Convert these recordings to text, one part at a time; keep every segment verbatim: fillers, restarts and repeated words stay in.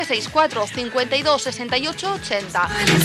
seixanta-quatre, cinquanta-dos, seixanta-ocho, ochenta.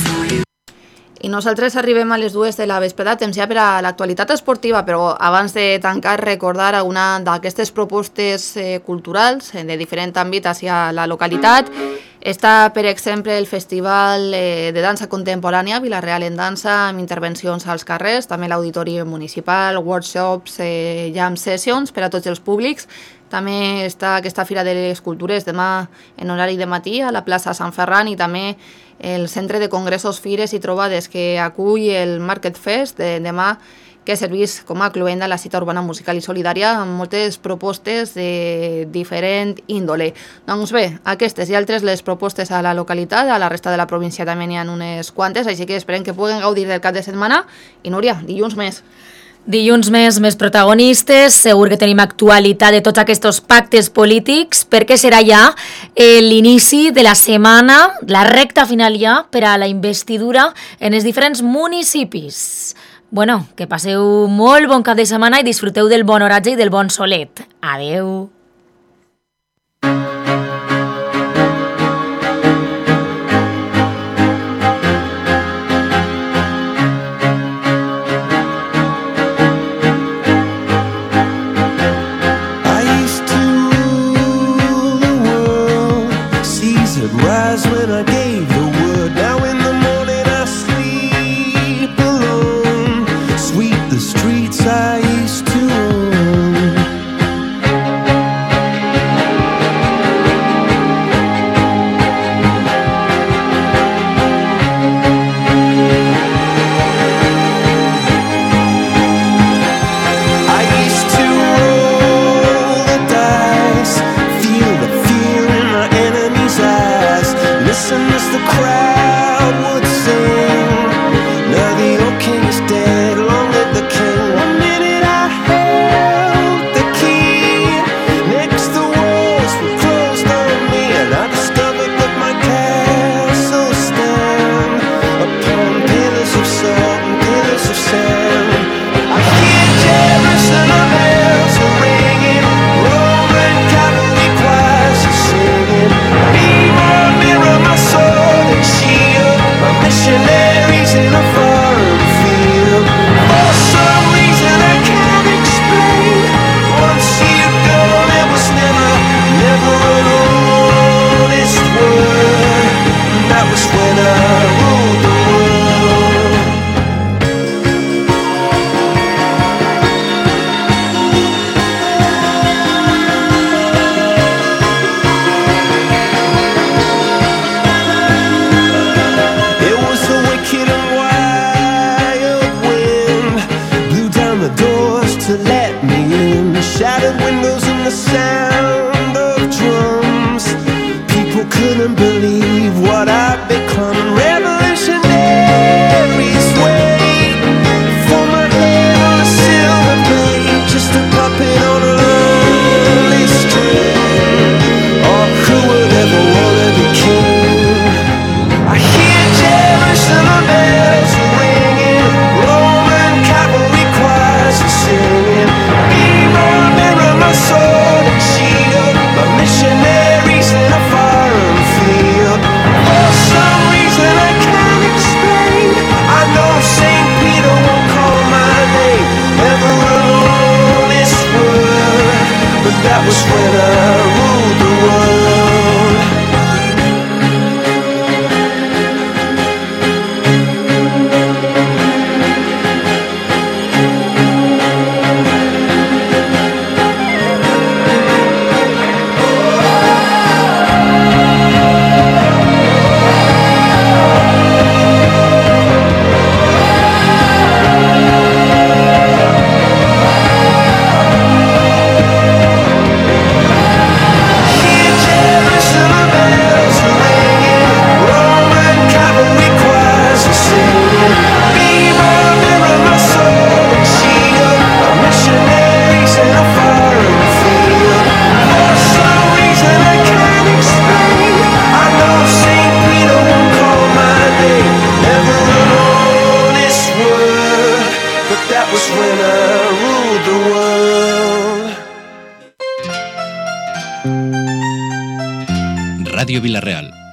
I nosaltres arribem a les dues de la vesprada, temps ja per a l'actualitat esportiva, però abans de tancar recordar alguna d'aquestes propostes eh, culturals eh, de diferent àmbit hacia la localitat. Està, per exemple, el Festival eh, de Dansa Contemporània Vila-real en Dansa, amb intervencions als carrers, també l'Auditori Municipal, workshops, eh, jam sessions per a tots els públics. També està aquesta Fira de les Cultures demà en horari de matí a la plaça Sant Ferran i també el Centre de Congressos, Fires i Trobades que acull el Market Fest de demà, que serveix com a cloenda a la cita urbana musical i solidària amb moltes propostes de diferent índole. Doncs bé, aquestes i altres les propostes a la localitat, a la resta de la província també n'hi ha unes quantes, així que esperem que puguen gaudir del cap de setmana. I Núria, dilluns més. Dilluns més, més protagonistes, segur que tenim actualitat de tots aquests pactes polítics, perquè serà ja eh, l'inici de la setmana, la recta final ja per a la investidura en els diferents municipis. Bueno, que passeu molt bon cap de setmana i disfruteu del bon oratge i del bon solet. Adeu! Missionaries in a foreign field. For some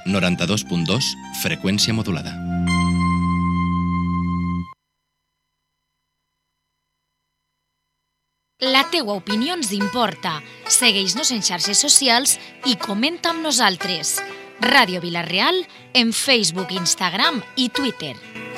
noranta-dos punt dos, freqüència modulada. La teua opinió ens importa. Segueix-nos en xarxes socials i comenta amb nosaltres. Ràdio Vila-real en Facebook, Instagram i Twitter.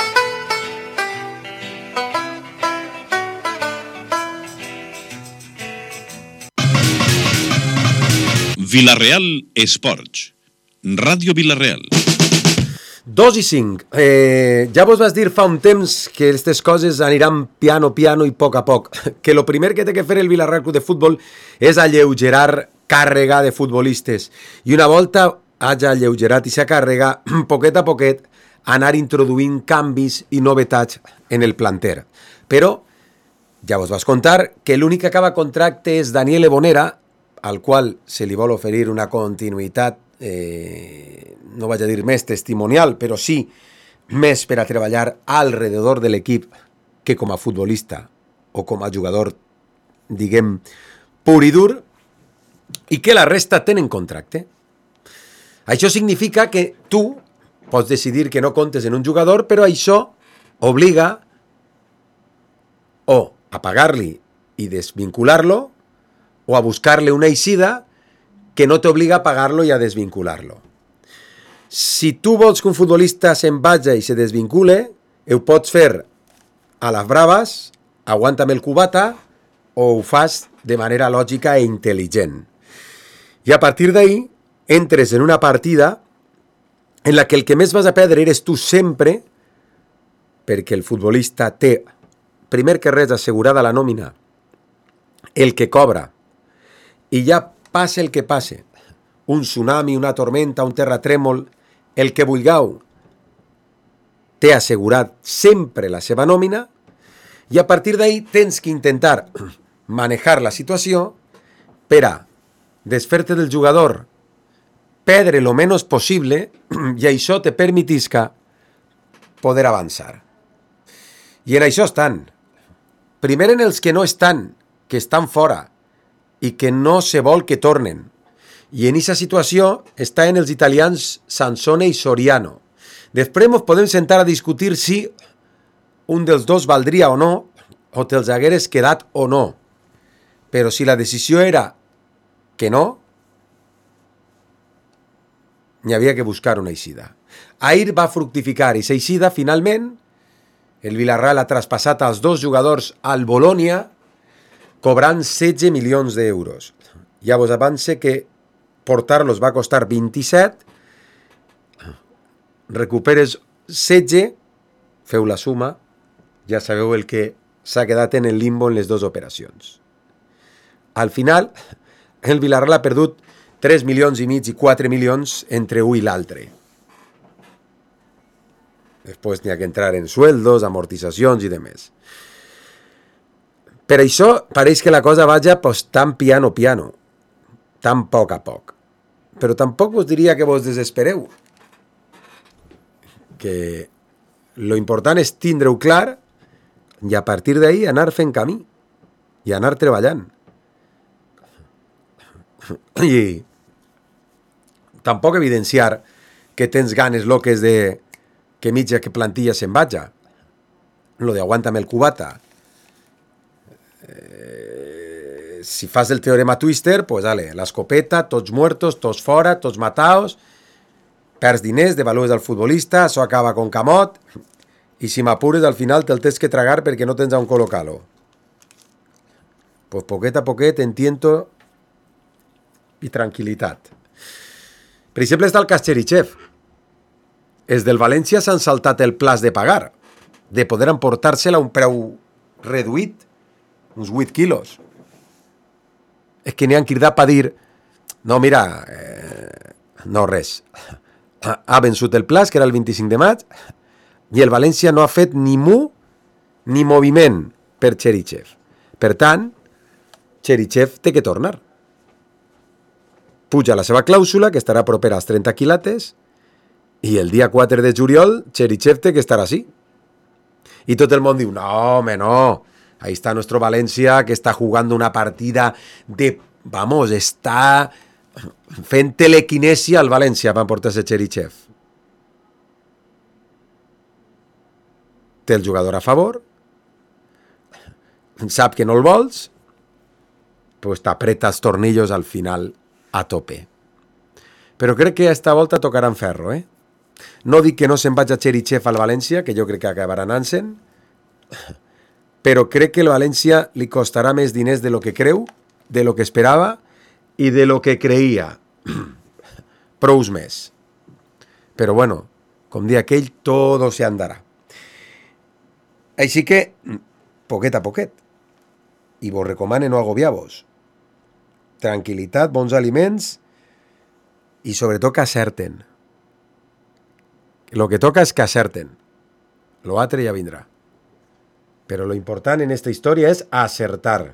Vila-real Esports. Ràdio Vila-real. Dos i cinc. Eh, ja vos vas dir fa un temps que aquestes coses aniran piano, piano i a poc a poc. Que el primer que té que fer el Vila-real Club de Futbol és alleugerar càrrega de futbolistes. I una volta hagi alleugerat i s'ha càrrega, poquet a poquet, anar introduint canvis i novetats en el planter. Però ja vos vas contar que l'únic que acaba contracte és Daniel Ebonera, al qual se li vol oferir una continuïtat, eh, no vaig a dir més testimonial, però sí més per a treballar alrededor de l'equip que com a futbolista o com a jugador, diguem, pur i dur, i que la resta tenen contracte. Això significa que tu pots decidir que no comptes en un jugador, però això obliga o a pagar-li i desvincular-lo, o a buscar-le una eixida que no t'obliga a pagar-lo i a desvincular-lo. Si tu vols que un futbolista se'n vagi i se desvincule, ho pots fer a les braves, aguanta'm el cubata, o ho fas de manera lògica e intel·ligent. I a partir d'ahí entres en una partida en la que el que més vas a perdre eres tu sempre, perquè el futbolista té, primer que res, assegurada la nòmina, el que cobra, i ja passe el que passe, un tsunami, una tormenta, un terratrèmol, el que vulgueu, té assegurat sempre la seva nòmina, i a partir d'ahí tens que intentar manejar la situació per a desfer-te del jugador, perdre lo menys possible, i això te permetisca poder avançar. I en això estan. Primer en els que no estan, que estan fora, i que no se vol que tornen. I en aquesta situació està en els italians Sansone i Soriano. Després ens podem sentar a discutir si un dels dos valdria o no, o te'ls hagueres quedat o no. Però si la decisió era que no, n'hi havia que buscar una eixida. Ahir va fructificar i l'eixida, finalment, el Villarreal ha traspassat als dos jugadors al Bologna, cobrant setze milions d'euros. Ja vos avance que portar-los va costar vint-i-set, recuperes setze, feu la suma, ja sabeu el que s'ha quedat en el limbo en les dues operacions. Al final, el Villarreal ha perdut tres milions i mig i quatre milions entre un i l'altre. Després n'hi ha que entrar en sueldos, amortitzacions i demés. Per això pareix que la cosa vaja pues, tan piano piano, tan poc a poc. Però tampoc vos diria que vos desespereu. Que lo important és tindre-ho clar i a partir d'ahí anar fent camí i anar treballant. I tampoc evidenciar que tens ganes loques de que mitja que plantilla se'n vaja. Lo de aguántame el cubata. Eh, si fas el teorema Twister, pues ale, l'escopeta, tots muertos, tots fora, tots mataos, perds diners, devalues al futbolista, això acaba con camot, i si m'apures al final te'l tens que tragar perquè no tens on col·locar-lo. Pues poquet a poquet entiendo i tranquil·litat. Per exemple, està el cas Cherichev. Els del València s'han saltat el plaç de pagar, de poder emportar-se'l a un preu reduït, uns vuit quilos. És que n'hi han cridat per dir no, mira, eh, no res. Ha vençut el plaç, que era el vint-i-cinc de maig, i el València no ha fet ni mu ni moviment per Cherichev. Per tant, Cherichev té que tornar. Puja la seva clàusula, que estarà propera als trenta quilates, i el dia quatre de juliol Cherichev té que estar així. Y todo el mundo dice, no, hombre, no. Ahí está nuestro Valencia, que está jugando una partida de... Vamos, está fent telequinesia al València per portar-se Cherichev. Té el jugador a favor, sap que no el vols, pues t'apreta els tornillos al final a tope. Però crec que esta volta tocaran ferro, eh? No dic que no se'n vaig a Cherichev al València, que jo crec que acabarà anant-se'n, però crec que el València li costarà més diners de lo que creu, de lo que esperava i de lo que creia. Prous més. Però bueno, com dia aquell, todo se andarà. Així que, poquet a poquet. I vos recomane no agobiar-vos. Tranquilitat, bons aliments i sobretot que acerten. Lo que toca és que acerten. Lo altre ja vindrà. Però lo important en esta història és acertar.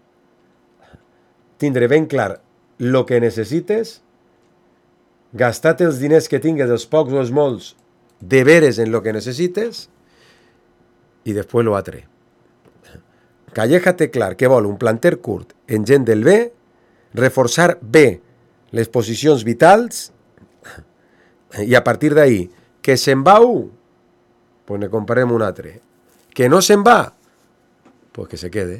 Tindre ben clar lo que necessites, gastar els diners que tingues, els pocs o els molts, de veres en lo que necessites, i després lo altre. Calleja té clar que vol un planter curt en gent del bé, reforçar bé les posicions vitals, i a partir d'ahí, que se'n va un, pues ne comprarem un altre. Que no se'n va, pues que se quede.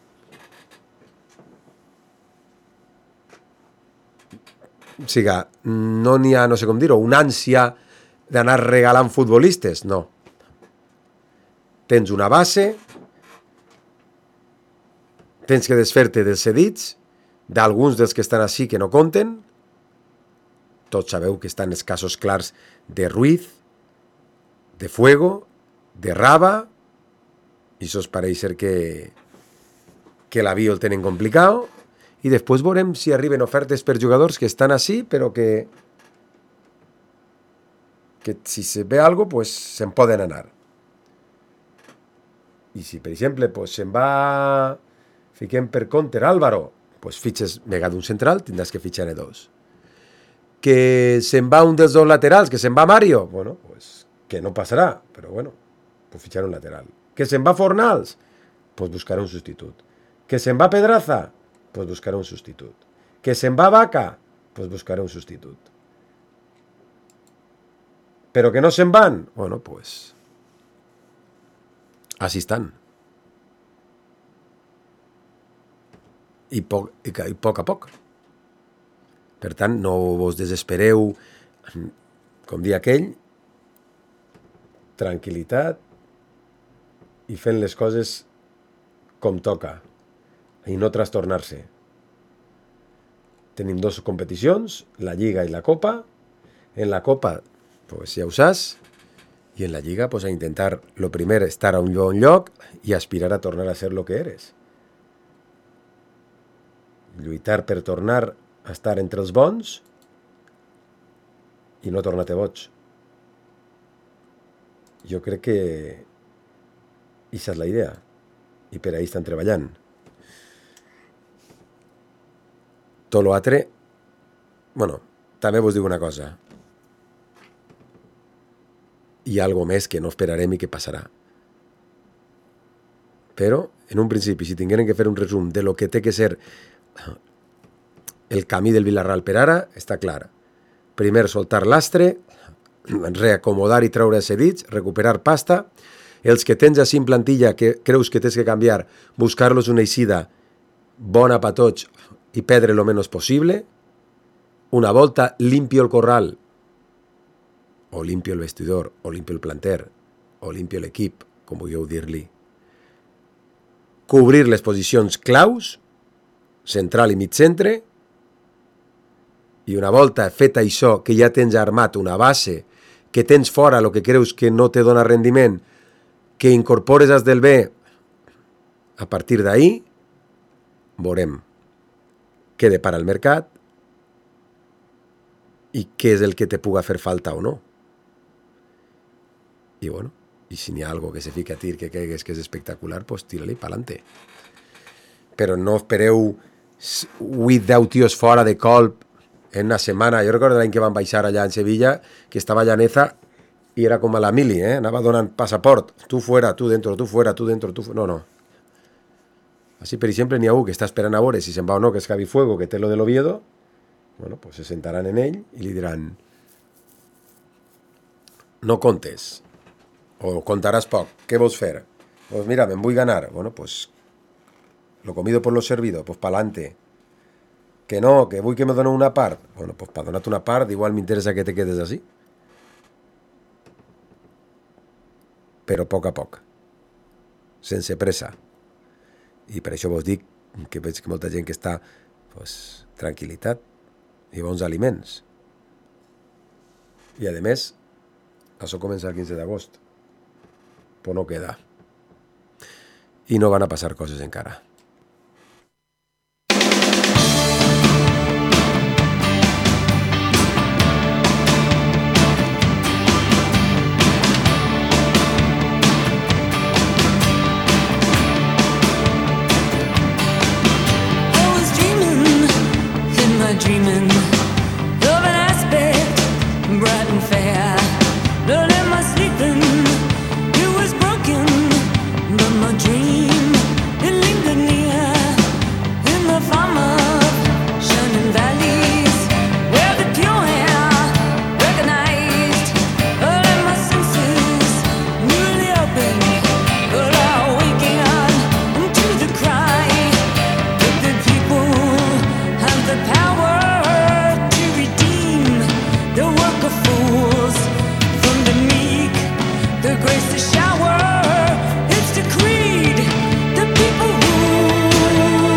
O sigui, no n'hi ha, no sé com dir-ho, una ànsia d'anar regalant futbolistes, no. Tens una base, tens que desfer-te dels cedits, d'alguns dels que estan així que no compten, tots sabeu que estan els casos clars de Ruiz, de Fuego, de Raba, i això pareix ser que, que l'avió el tenen complicat, i després veurem si arriben ofertes per jugadors que estan així, però que, que si se ve alguna cosa, pues, se'n poden anar. I si, per exemple, pues, se'n va, fiquem per compte Álvaro, pues, fitxes mega d'un central, tindràs que fitxar dos. Que se'n va un dels dos laterals, que se'n va Mario, bueno, pues, que no passarà, però bueno, pues fitxar un lateral. Que se'n va Fornals, pues buscarà un substitut. Que se'n va Pedraza, pues buscarà un substitut. Que se'n va Vaca, pues buscarà un substitut. Però que no se'n van, bueno, pues així estan. I poc, i, i poc a poc. Per tant, no vos desespereu, com dia aquell, tranquil·litat i fent les coses com toca i no trastornar-se. Tenim dues competicions, la Lliga i la Copa. En la Copa, pues ja ho saps, i en la Lliga, pues a intentar, lo primer, estar a un bon lloc i aspirar a tornar a ser lo que eres. Lluitar per tornar a estar entre els bons i no tornar-te boig. Jo crec que aquesta és la idea i per ahí estan treballant. Tot l'altre, bueno, també vos dic una cosa. Hi ha alguna més que no esperarem i que passarà. Però, en un principi, si tingueren que fer un resum de lo que té que ser el camí del Villarreal per ara, està clar. Primer, soltar l'astre, reacomodar i treure cedits, recuperar pasta. Els que tens així en plantilla que creus que tens que canviar, buscar-los una eixida bona per tots i perdre lo menos possible. Una volta limpio el corral, o limpio el vestidor, o limpio el planter, o limpio l'equip, com vulgueu dir-li. Cobrir les posicions claus, central i mig centre, i una volta fet això, que ja tens armat una base, que tens fora el que creus que no te dona rendiment, que incorpores as del bé, a partir d'ahí, veurem què depara el mercat i què és el que te puga fer falta o no. I bueno, i si n'hi ha algo que se fica a tir que cregues que és espectacular, pues tira-li pa'lante. Però no espereu vuit deu tios fora de colp en una setmana. Jo recordo l'any que van baixar allà en Sevilla, que estava Llaneza i era com a la mili, eh? Anava donant passaport. Tu fuera, tu dentro, tu fuera, tu dentro, tu fuera. No, no. Així, per exemple, n'hi ha un que està esperant a veure si se'n va o no, que és Javi Fuego, que té lo de l'Oviedo, Bueno, pues se sentaran en ell i li diran no contes, o contaràs poc, què vols fer? Pues mira, me'n vull ganar. Bueno, pues lo comido por lo servido, pues pa'lante. Que no, que vull que me doni una part. Bueno, pues para donar-te una part, igual m'interessa que te quedes així. Però a poc a poc, sense pressa. I per això vos dic que veig que molta gent que està, pues, tranquil·litat i bons aliments. I a més, això comença el quinze d'agost, però no queda. I no van a passar coses encara. Dreaming of an aspect bright and fair. Not in my sleeping, it was broken, but my dream, it lingered near. In the farm of shining valleys, where the pure air recognized all of my senses newly open, but all waking up to the cry that the people have the power to redeem the work of fools from the meek, the grace to shower. It's decreed the people rule.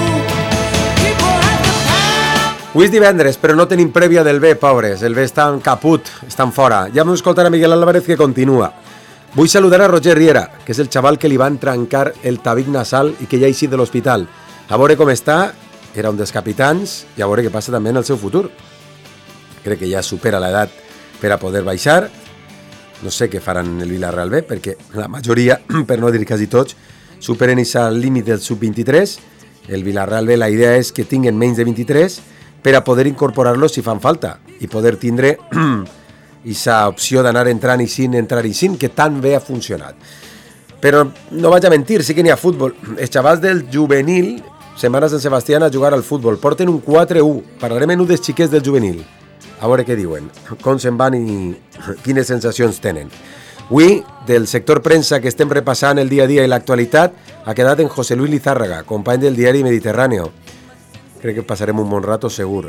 People have the power. Avui és divendres, però no tenim prèvia del bé, pobres. El bé està en caput, estan fora. Ja vam escoltar a Miguel Álvarez que continua. Vull saludar a Roger Riera, que és el xaval que li van trencar el tabic nasal i que ja ha eixit de l'hospital. A veure com està. Era un dels capitans, i a veure què passa també en el seu futur. Crec que ja supera l'edat per a poder baixar. No sé què faran el Villarreal B, perquè la majoria, per no dir quasi tots, superen aquest límit del sub vint-i-tres. El Villarreal B, la idea és que tinguen menys de vint-i-tres per a poder incorporar-los si fan falta i poder tindre aquesta opció d'anar entrant i sin, entrar i sin, que tan bé ha funcionat. Però no vaig a mentir, sí que n'hi ha futbol. Els xavals del juvenil se'n van a Sant Sebastián a jugar al futbol. Porten un quatre u. Parlarem en un dels xiquets del juvenil. A veure què diuen, com se'n van i quines sensacions tenen. Avui, del sector premsa que estem repassant el dia a dia i l'actualitat, ha quedat en José Luis Lizárraga, company del diari Mediterráneo. Crec que passarem un bon rato segur.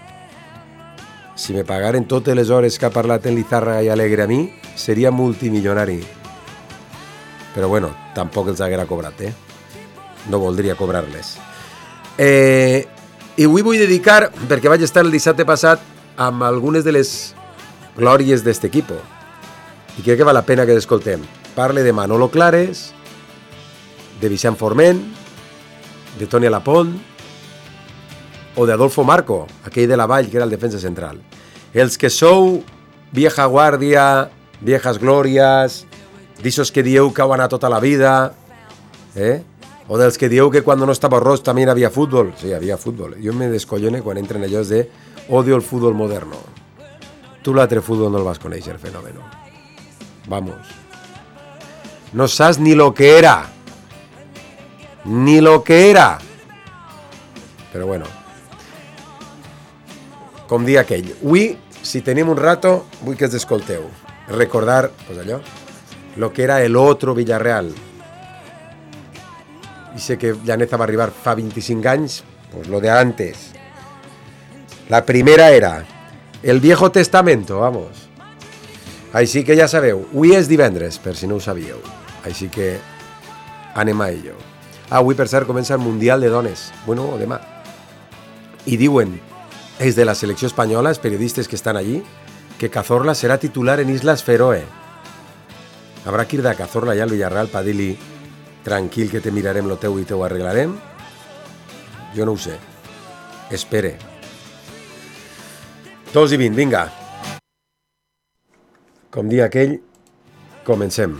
Si me pagaren totes les hores que ha parlat en Lizárraga i Alegre a mi, seria multimilionari. Però bueno, tampoc els haguera cobrat, eh? No voldria cobrar-les. Eh, I avui vull dedicar, perquè vaig estar el dissabte passat amb algunes de les glòries d'este equipo, i crec que val la pena que l'escoltem. Parle de Manolo Clares, de Vicent Forment, de Toni Alapont o de Adolfo Marco, aquell de la Vall, que era el defensa central. Els que sou vieja guàrdia, viejas glòries, d'ixos que dieu que heu anat tota la vida, eh? O dels que dieu que quan no estava Ross també hi havia futbol. Sí, hi havia futbol. Jo me descollone quan entren allò de odio el futbol moderno. Tu l'altre futbol no el vas conèixer, fenòmeno. Vamos. No saps ni lo que era. Ni lo que era. Però bueno. Com dia aquell. Avui, si tenim un rato, vull que els escolteu. Recordar, pues allò, lo que era el otro Villarreal. I sé que Llaneza va arribar fa vint-i-cinc anys, pues lo de antes. La primera era el Viejo Testamento, vamos. Així que ja sabeu, avui és divendres, per si no ho sabíeu. Així que anem a ello. Ah, avui, per cert, comença el Mundial de Dones. Bueno, demà. I diuen, és de la selecció espanyola, els periodistes que estan allí, que Cazorla serà titular en Islas Feroe. Habrá que ir de Cazorla ja al Villarreal per dir-li tranquil que te mirarem lo teu i te ho arreglarem. Jo no ho sé. Espere. Dos i vint, vinga. Com dia aquell, comencem.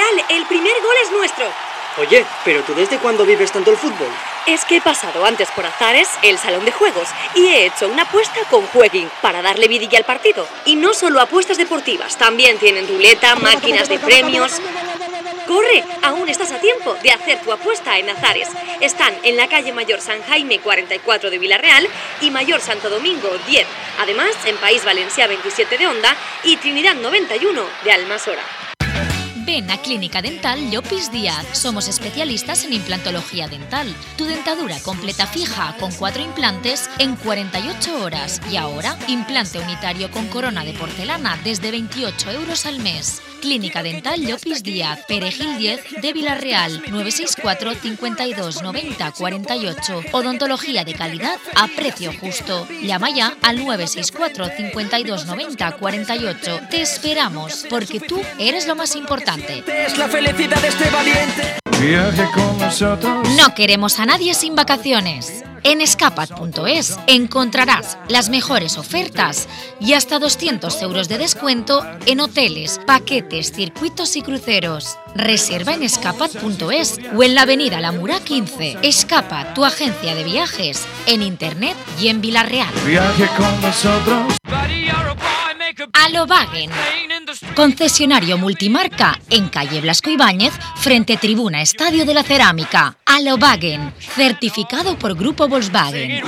Chaval, el primer gol es nuestro. Oye, ¿pero tú desde cuándo vives tanto el fútbol? Es que he pasado antes por Azares, el salón de juegos, y he hecho una apuesta con Jueguin para darle vidilla al partido. Y no solo apuestas deportivas, también tienen ruleta, máquinas de premios. ¡Corre! Aún estás a tiempo de hacer tu apuesta en Azares. Están en la calle Mayor San Jaime cuarenta y cuatro de Villarreal y Mayor Santo Domingo diez. Además, en País Valencià veintisiete de Onda y Trinidad noventa y uno de Almasora. Ven a Clínica Dental Llopis Díaz. Somos especialistas en implantología dental. Tu dentadura completa fija con cuatro implantes en cuarenta y ocho horas. Y ahora, implante unitario con corona de porcelana desde veintiocho euros al mes. Clínica Dental Llopis Díaz, Perejil diez de Villarreal, nueve seis cuatro, cincuenta y dos, noventa, cuarenta y ocho. Odontología de calidad a precio justo. Llama ya al nueve seis cuatro, cincuenta y dos, noventa, cuarenta y ocho. Te esperamos, porque tú eres lo más importante. Es la felicidad de este valiente. Viaje con nosotros. No queremos a nadie sin vacaciones. En escapat punto es encontrarás las mejores ofertas y hasta doscientos euros de descuento en hoteles, paquetes, circuitos y cruceros. Reserva en escapat punto es o en la avenida La Mura quince. Escapat, tu agencia de viajes, en internet y en Villarreal. Viaje con nosotros. Alovagen, concesionario multimarca en calle Blasco Ibáñez, frente Tribuna Estadio de la Cerámica. Alovagen, certificado por Grupo Volkswagen.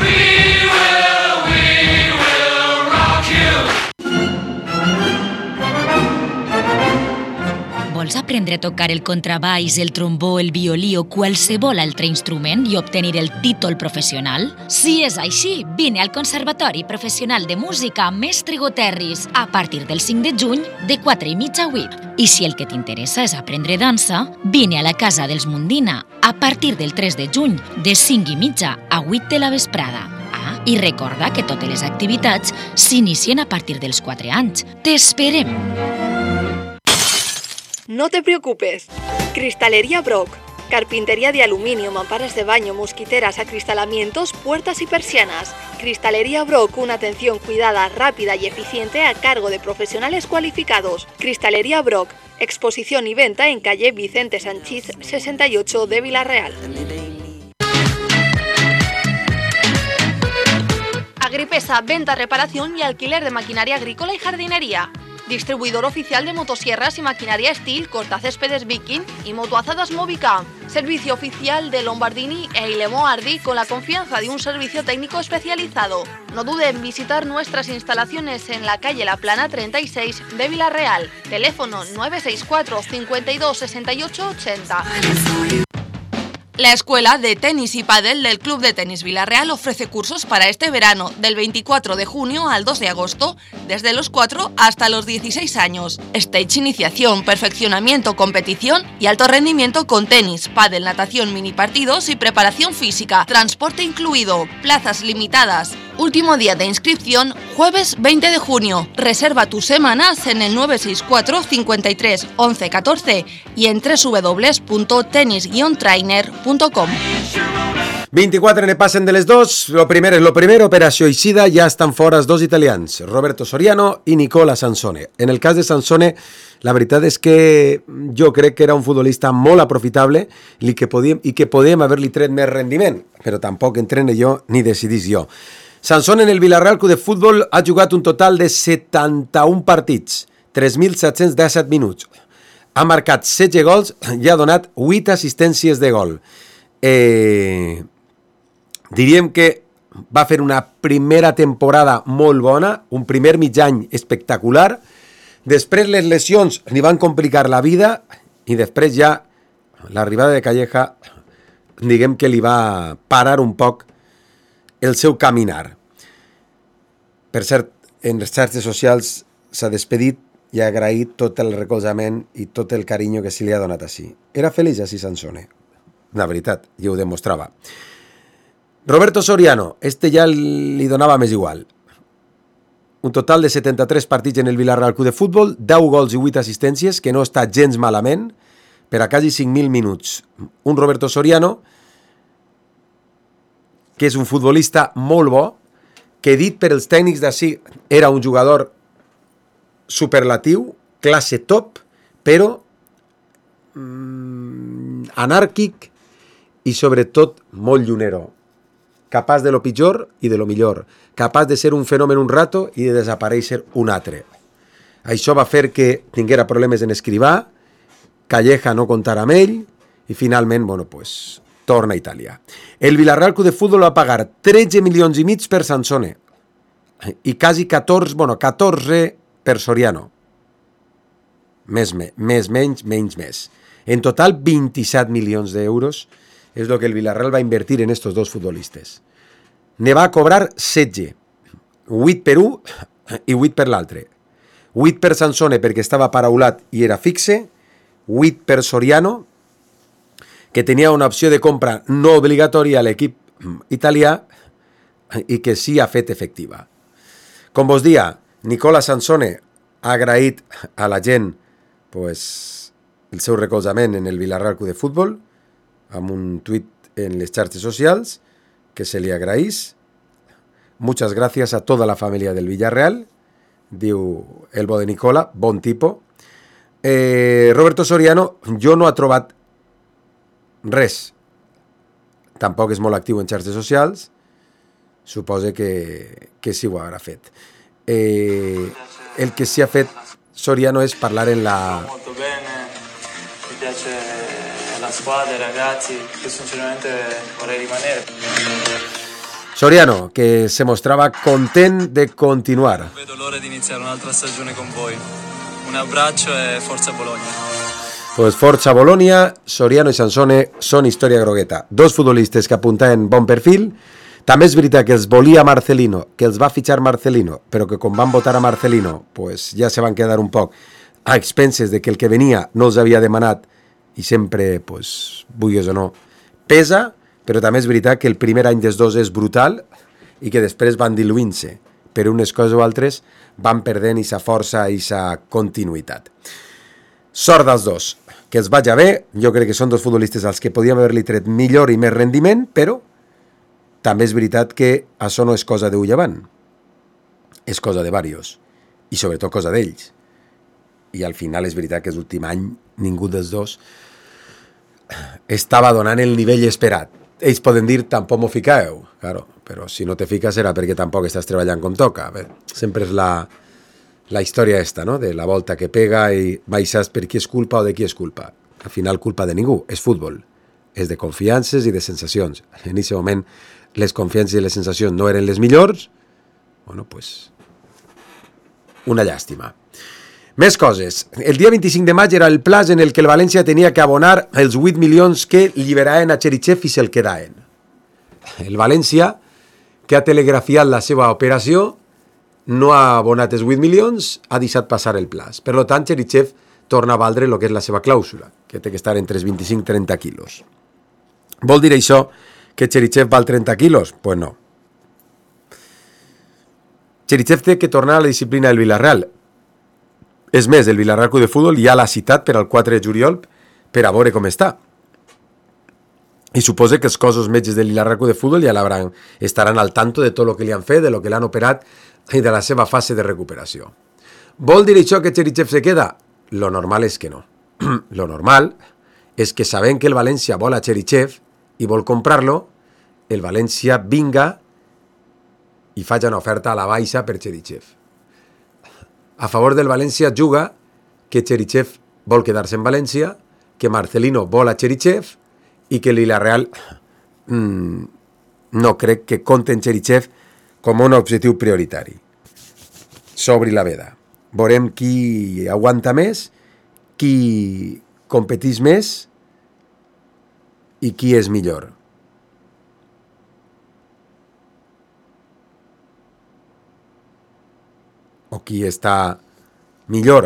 Vols aprendre a tocar el contrabaix, el trombó, el violí o qualsevol altre instrument i obtenir el títol professional? Si és així, vine al Conservatori Professional de Música Mestre Goterris a partir del cinc de juny de quatre i mitja a vuit. I si el que t'interessa és aprendre dansa, vine a la Casa dels Mundina a partir del tres de juny de cinc i mitja a vuit de la vesprada. Ah, i recorda que totes les activitats s'inicien a partir dels quatre anys. T'esperem! No te preocupes. Cristalería Brock. Carpintería de aluminio, mamparas de baño, mosquiteras, acristalamientos, puertas y persianas. Cristalería Brock, una atención cuidada, rápida y eficiente a cargo de profesionales cualificados. Cristalería Brock. Exposición y venta en calle Vicente Sanchís sesenta y ocho de Villarreal. Agripesa, venta, reparación y alquiler de maquinaria agrícola y jardinería. Distribuidor oficial de motosierras y maquinaria Steel, cortacéspedes Viking y motoazadas Movica. Servicio oficial de Lombardini e Ilemo Ardi con la confianza de un servicio técnico especializado. No dude en visitar nuestras instalaciones en la calle La Plana treinta y seis de Villarreal. Teléfono nueve seis cuatro, cincuenta y dos, sesenta y ocho, ochenta. La Escuela de Tenis y Pádel del Club de Tenis Villarreal ofrece cursos para este verano, del veinticuatro de junio al dos de agosto, desde los cuatro hasta los dieciséis años. Stage iniciación, perfeccionamiento, competición y alto rendimiento con tenis, pádel, natación, mini partidos y preparación física. Transporte incluido, plazas limitadas. Último día de inscripción, jueves veinte de junio. Reserva tus semanas en el nueve seis cuatro, cincuenta y tres, once, catorce y en doble u doble u doble u punto tenis guion trainer punto com. vint-i-quatre ne passen de les dos. Lo primer és lo primer. Operació Eixida, ja estan fora els dos italians, Roberto Soriano i Nicola Sansone. En el cas de Sansone, la veritat és que jo crec que era un futbolista molt aprofitable i que podíem, i que podíem haver-li tret més rendiment, però tampoc entrene jo ni decidís jo. Sansone en el Villarreal Club de Futbol ha jugat un total de setanta-un partits, tres mil set-cents disset minuts. Ha marcat setze gols i ha donat vuit assistències de gol. Eh, diríem que va fer una primera temporada molt bona, un primer mig any espectacular. Després les lesions li van complicar la vida i després ja l'arribada de Calleja, diguem que li va parar un poc el seu caminar. Per cert, en les xarxes socials s'ha despedit i ha agraït tot el recolzament i tot el carinyo que se li ha donat així. Era feliç així Sansone, la veritat, i ho demostrava. Roberto Soriano, este ja li donava més igual. Un total de setanta-tres partits en el Villarreal Club de Futbol, deu gols i vuit assistències, que no està gens malament, per a quasi cinc mil minuts. Un Roberto Soriano que és un futbolista molt bo, que dit per els tècnics d'ací era un jugador superlatiu, classe top, però anàrquic i sobretot molt llunero, capaç de lo pitjor i de lo millor, capaç de ser un fenomen un rato i de desaparèixer un altre. Això va fer que tinguera problemes en escrivar, Calleja no comptara amb ell i finalment, bueno, pues, torna a Itàlia. El Villarreal Club de Futbol va pagar tretze milions i mig per Sansone i quasi catorze, bueno, catorze per Soriano. Més, més, menys, menys, més. En total, vint-i-set milions d'euros és el que el Villarreal va invertir en estos dos futbolistes. Ne va cobrar setze, vuit per un i vuit per l'altre. vuit per Sansone perquè estava paraulat i era fixe, vuit per Soriano, que tenia una opció de compra no obligatòria a l'equip italià i que sí ha fet efectiva. Com vos dia, Nicola Sansone ha agraït a la gent pues, el seu recolzament en el Villarreal Club de Futbol amb un tuit en les xarxes socials que se li agraís. Muchas gracias a toda la familia del Villarreal, diu el bo de Nicola, bon tipo. Eh, Roberto Soriano, jo no ha trobat res. Tampoc és molt actiu en xarxes socials. Supose que, que sí ho haurà fet. Eh, el que sí ha fet Soriano és parlar en la... Molto bene, mi piace la squadra, i ragazzi, che sinceramente vorrei rimanere. Soriano, che se mostrava content de continuar. Non vedo l'ora di iniziare un'altra stagione con voi. Un abbraccio e forza Bologna. Pues Forza Bologna, Soriano i Sansone són història grogueta. Dos futbolistes que apuntaven bon perfil. També és veritat que els volia Marcelino, que els va fitxar Marcelino, però que quan van votar a Marcelino, pues ja se van quedar un poc a expenses de que el que venia no els havia demanat i sempre, pues, vulguis o no, pesa, però també és veritat que el primer any dels dos és brutal i que després van diluint-se. Per unes coses o altres van perdent aquesta força i aquesta continuïtat. Sort dels dos. Que els vagi bé. Jo crec que són dos futbolistes als que podíem haver-li tret millor i més rendiment, però també és veritat que això no és cosa d'un llevant. És cosa de varios. I sobretot cosa d'ells. I al final és veritat que l'últim any ningú dels dos estava donant el nivell esperat. Ells poden dir, tampoc m'ho fiqueu, claro, però si no te fiques serà perquè tampoc estàs treballant com toca. A veure, sempre és la, la història esta, no? De la volta que pega i mai saps per qui és culpa o de qui és culpa. Al final culpa de ningú, és futbol. És de confiances i de sensacions. En aquest moment les confiances i les sensacions no eren les millors, bueno, pues una llàstima. Més coses. El dia vint-i-cinc de maig era el plaç en el que el València tenia que abonar els vuit milions que lliberaven a Cherichev i se'l quedaven. El València, que ha telegrafiat la seva operació, no ha abonat els vuit milions, ha deixat passar el plaç. Per tant, Cherichev torna a valdre el que és la seva clàusula, que té que estar entre els vint-i-cinc i trenta quilos. Vol dir això que Cherichev val trenta quilos? Pues no. Cherichev té que tornar a la disciplina del Villarreal. És més, el Villarreal Club de Futbol ja l'ha citat per al quatre de juliol per a veure com està. I suposa que els cossos metges del Villarreal Club de Futbol ja estaran al tanto de tot el que li han fet, de lo que l'han operat i de la seva fase de recuperació. Vol dir això que Cherichev se queda? Lo normal és que no. Lo normal és que sabent que el València vol a Cherichev i vol comprar-lo, el València vinga i faci una oferta a la baixa per Cherichev. A favor del València juga que Cherichev vol quedar-se en València, que Marcelino vol a Cherichev i que el Villarreal mmm, no crec que compte en Cherichev com un objectiu prioritari. S'obri la veda. Veurem qui aguanta més, qui competís més i qui és millor. O qui està millor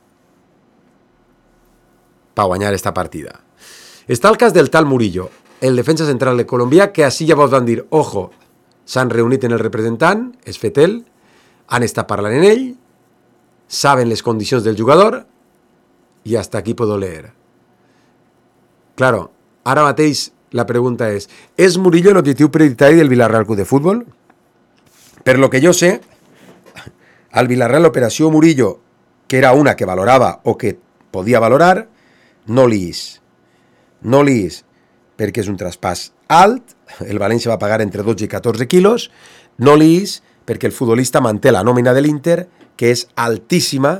per guanyar esta partida. Està el cas del tal Murillo, el defensa central de Colòmbia, que així ja vos van dir, ojo, s'han reunit en el representant, és Fetel, han estat parlant en ell, saben les condicions del jugador i hasta aquí puedo leer. Claro, ara mateix la pregunta és, és Murillo l'objectiu prioritari del Villarreal Club de Futbol? Per lo que jo sé, al Villarreal l'operació Murillo, que era una que valorava o que podia valorar, no li és. no li és perquè és un traspàs alt, el València va pagar entre dotze i catorze quilos, no li és perquè el futbolista manté la nòmina de l'Inter, que és altíssima,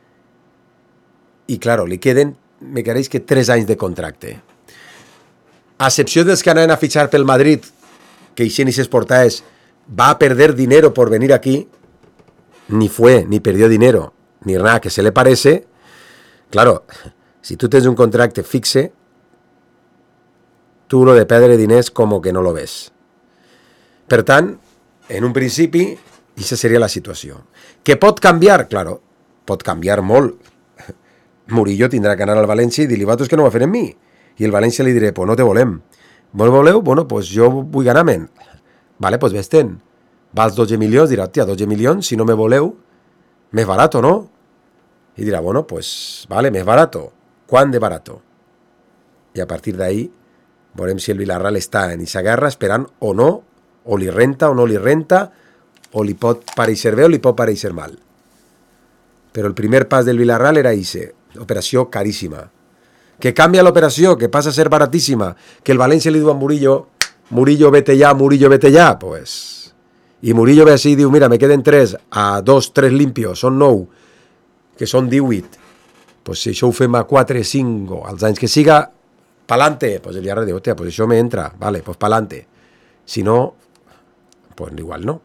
i, claro, li queden, me queréis que tres anys de contracte. A excepció dels que anaven a fitxar pel Madrid, que Ixen i ses portaes, va a perder dinero por venir aquí, ni fue, ni perdió dinero, ni nada que se le parece, claro, si tu tens un contracte fixe, tu lo de perdre diners com que no lo ves. Per tant, en un principi, aquesta seria la situació. Que pot canviar? Claro, pot canviar molt. Murillo tindrà que anar al València i dir-li, vosaltres que no va fer en mi. I el València li diré, pues no te volem. No el voleu? Bueno, pues jo vull ganar-me'n. Vale, pues ves-te'n. Va als dotze milions, dirà, hòstia, dotze milions, si no me voleu, més barato, ¿no? I dirà, bueno, pues, vale, més barato. ¿Cuán de barato? I a partir d'ahí, veurem si el Villarreal està en aquesta guerra esperant o no, o li renta o no li renta, o li pot pareixer bé o li pot pareixer mal. Però el primer pas del Villarreal era ixe, operació caríssima. Que canvia l'operació, que passa a ser baratíssima, que el València li diu a Murillo, Murillo vete ya, Murillo vete ya, pues... I Murillo ve així i diu, mira, me queden tres, a dos, tres limpios, són nou, que són divuit. Pues si això ho fem a quatre, cinc, als anys que siga, pa'lante, pues el Villarreal diu, hòstia, pues això me entra, vale, pues pa'lante. Si no, pues igual no.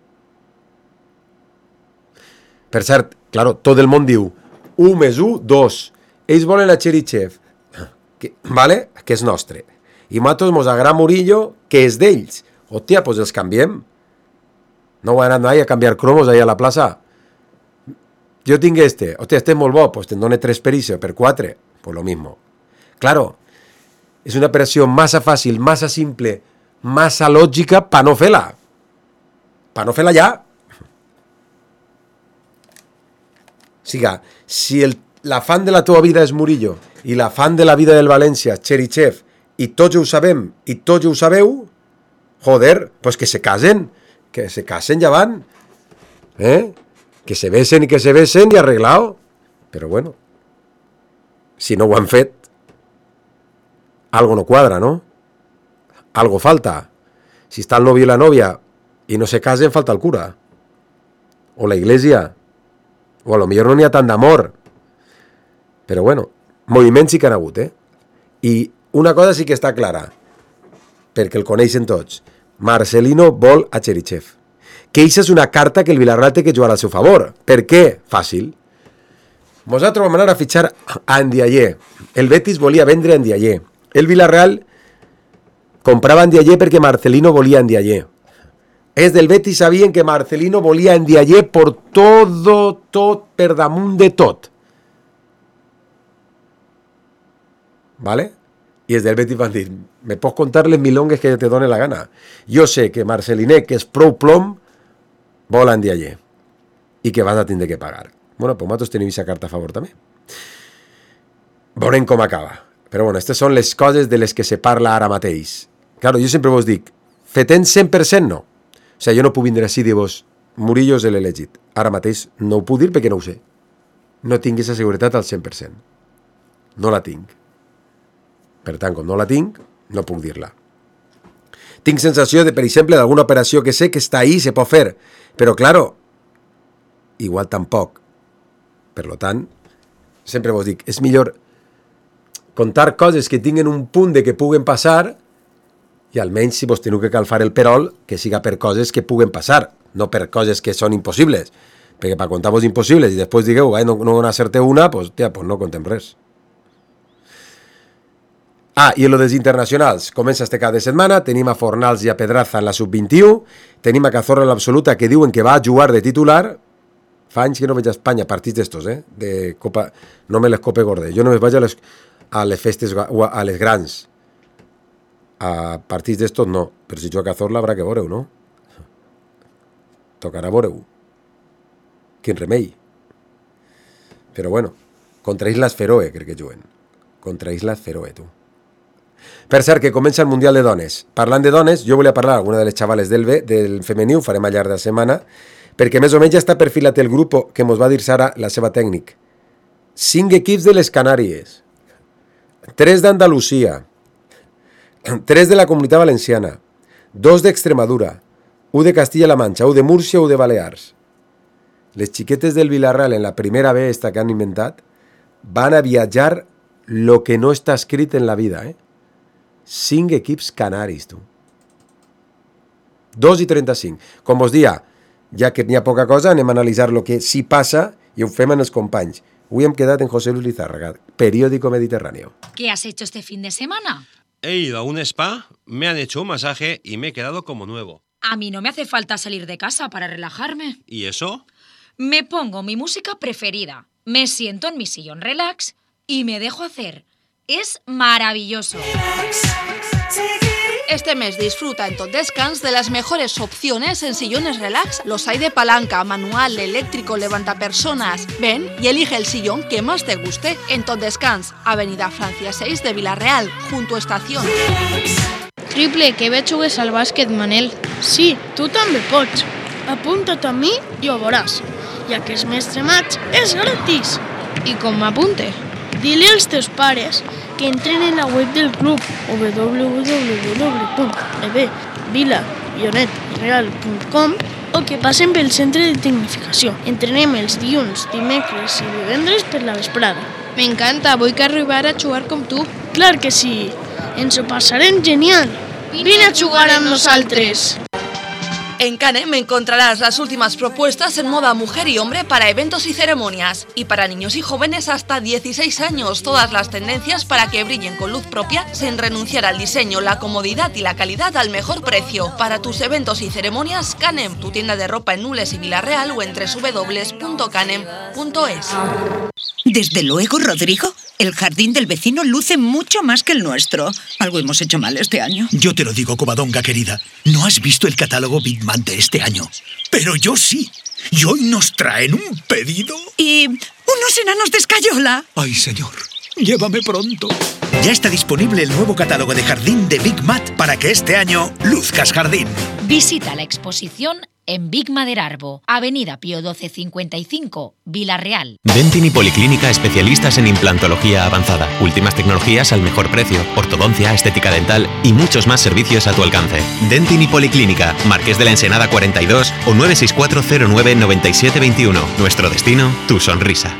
Per cert, claro, tot el món diu u més u, dos. Ells volen a Cherichev, que, vale? Que és nostre. I nosaltres mos agrada Murillo, que és d'ells. Hòstia, pues els canviem. No ho he anat mai a canviar cromos ahí a la plaça. Jo tinc este. Hòstia, este és molt bo, pues te'n done tres per iso, per quatre. Pues lo mismo. Claro, és una operació massa fàcil, massa simple, massa lògica pa no fer-la. Pa no fer-la ja. Siga, si el, l'afant de la teva vida és Murillo i l'afant de la vida del València, Cherichev, i tots ho sabem, i tots ho sabeu, joder, pues que se casen, que se casen ja van, eh? Que se besen i que se besen i arreglao. Però bueno, si no ho han fet, algo no cuadra, ¿no? Algo falta. Si està el novio i la novia i no se casen, falta el cura. O la iglesia. O a lo millor no n'hi ha tant d'amor. Però bueno, moviments sí que han hagut, eh? I una cosa sí que està clara, perquè el coneixen tots. Marcelino vol a Cherichev. Que això és una carta que el Villarreal té que jugar al seu favor. Per què? Fàcil. Nosaltres vam anar a fitxar a Ndiaye. El Betis volia vendre a Ndiaye. El Villarreal comprava a Ndiaye perquè Marcelino volia a Ndiaye. És del Betis sabien que Marcelino volia a Ndiaye por todo, tot, per damunt de tot. ¿Vale? I els del Betis van dir, me pots contar les milongues que te done la gana. Jo sé que Marcelinet, que és prou plom, vol a Ndiaye i que vas a tindre que pagar. Bueno, pues nosaltres tenim aquesta carta a favor també. Veurem com acaba. Però bueno, aquestes són les coses de les que se parla ara mateix. Claro, jo sempre vos dic, fetent cent per cent no. O sigui, jo no puc vindre així i dir-vos, Murillo és l'elegit. Ara mateix no ho puc dir perquè no ho sé. No tinc aquesta seguretat al cent per cent. No la tinc. Per tant, com no la tinc, no puc dir-la. Tinc sensació de, per exemple, d'alguna operació que sé que està ahí, se pot fer. Però, claro, igual tampoc. Per tant, sempre vos dic, és millor contar coses que tinguen un punt de que puguen passar i almenys si vos teniu que calfar el perol, que siga per coses que puguen passar, no per coses que són impossibles. Perquè per contar-vos impossibles i després digueu, eh, no, no n'acerteu una, pues, tia, pues no contem res. Ah, i en lo dels internacionals, comença este cap de setmana, tenim a Fornals i a Pedraza en la sub vint-i-u, tenim a Cazorla en l'absoluta que diuen que va a jugar de titular, fa anys que no veig a Espanya partits d'estos, eh, de Copa, no me les cope gorde, jo només vaig a les, a les festes, a les grans, a partits d'estos no, però si juga a Cazorla habrà que veure-ho, no? Tocarà veure-ho. Quin remei. Però bueno, contra Islas Feroe crec que juguen. Contra Islas Feroe, tu. Per cert, que comença el Mundial de Dones. Parlant de dones, jo volia parlar alguna de les xavales del, del femení, ho farem al llarg de la setmana, perquè més o menys ja està perfilat el grup que mos va dir Sara, la seva tècnic. Cinc equips de les Canàries. tres de Andalucía, tres de la Comunitat Valenciana, dos de Extremadura, u de Castilla-La Mancha, u de Múrcia, u de Balears. Les xiquetes del Villarreal en la primera B esta que han inventat van a viatjar lo que no està escrit en la vida, eh? Cinc equips canaris, tu. dos i trenta-cinc. Com vos dia, ja que n'hi ha poca cosa, anem a analitzar lo que sí passa i ho fem en els companys. Avui hem quedat en José Luis Lizárraga, Periódico Mediterráneo. ¿Qué has hecho este fin de semana? He ido a un spa, me han hecho un masaje y me he quedado como nuevo. A mí no me hace falta salir de casa para relajarme. ¿Y eso? Me pongo mi música preferida, me siento en mi sillón relax y me dejo hacer. Es maravilloso. Este mes disfruta en Tot Descans de las mejores opciones en sillones relax. Los hay de palanca, manual, eléctrico, levantapersonas. Ven y elige el sillón que más te guste en Tot Descans, Avenida Francia seis de Villarreal, junto a Estación. Triple, que bé jugues al bàsquet, Manel. Sí, tu també pots. Apunta't a mi i ho veuràs. Ja que és mes de maig, és gratis. I com m'apunte? Dile als teus pares que entren en la web del club w w w punt e b vila guionet real punt com o que passen pel centre de tecnificació. Entrenem els dilluns, dimecres i divendres per la vesprada. M'encanta, vull que arribar a jugar com tu. Clar que sí, ens ho passarem genial. Vine a jugar amb nosaltres. En Canem encontrarás las últimas propuestas en moda mujer y hombre para eventos y ceremonias. Y para niños y jóvenes hasta dieciséis años, todas las tendencias para que brillen con luz propia sin renunciar al diseño, la comodidad y la calidad al mejor precio. Para tus eventos y ceremonias, Canem, tu tienda de ropa en Nules y Villarreal o en doble u doble u doble u punto canem punto es. Desde luego, Rodrigo, el jardín del vecino luce mucho más que el nuestro. Algo hemos hecho mal este año. Yo te lo digo, Covadonga querida. No has visto el catálogo Big Man de este año. Pero yo sí. Y hoy nos traen un pedido. Y unos enanos de escayola. Ay, señor, llévame pronto. Ya está disponible el nuevo catálogo de jardín de Big Mat para que este año luzcas jardín. Visita la exposición en Big Maderarbo, Avenida Pío doce cincuenta y cinco, Villarreal. Dentin y Policlínica, especialistas en implantología avanzada. Últimas tecnologías al mejor precio, ortodoncia, estética dental y muchos más servicios a tu alcance. Dentin y Policlínica, Marqués de la Ensenada cuarenta y dos o nueve seis cuatro cero nueve nueve siete dos uno. Nuestro destino, tu sonrisa.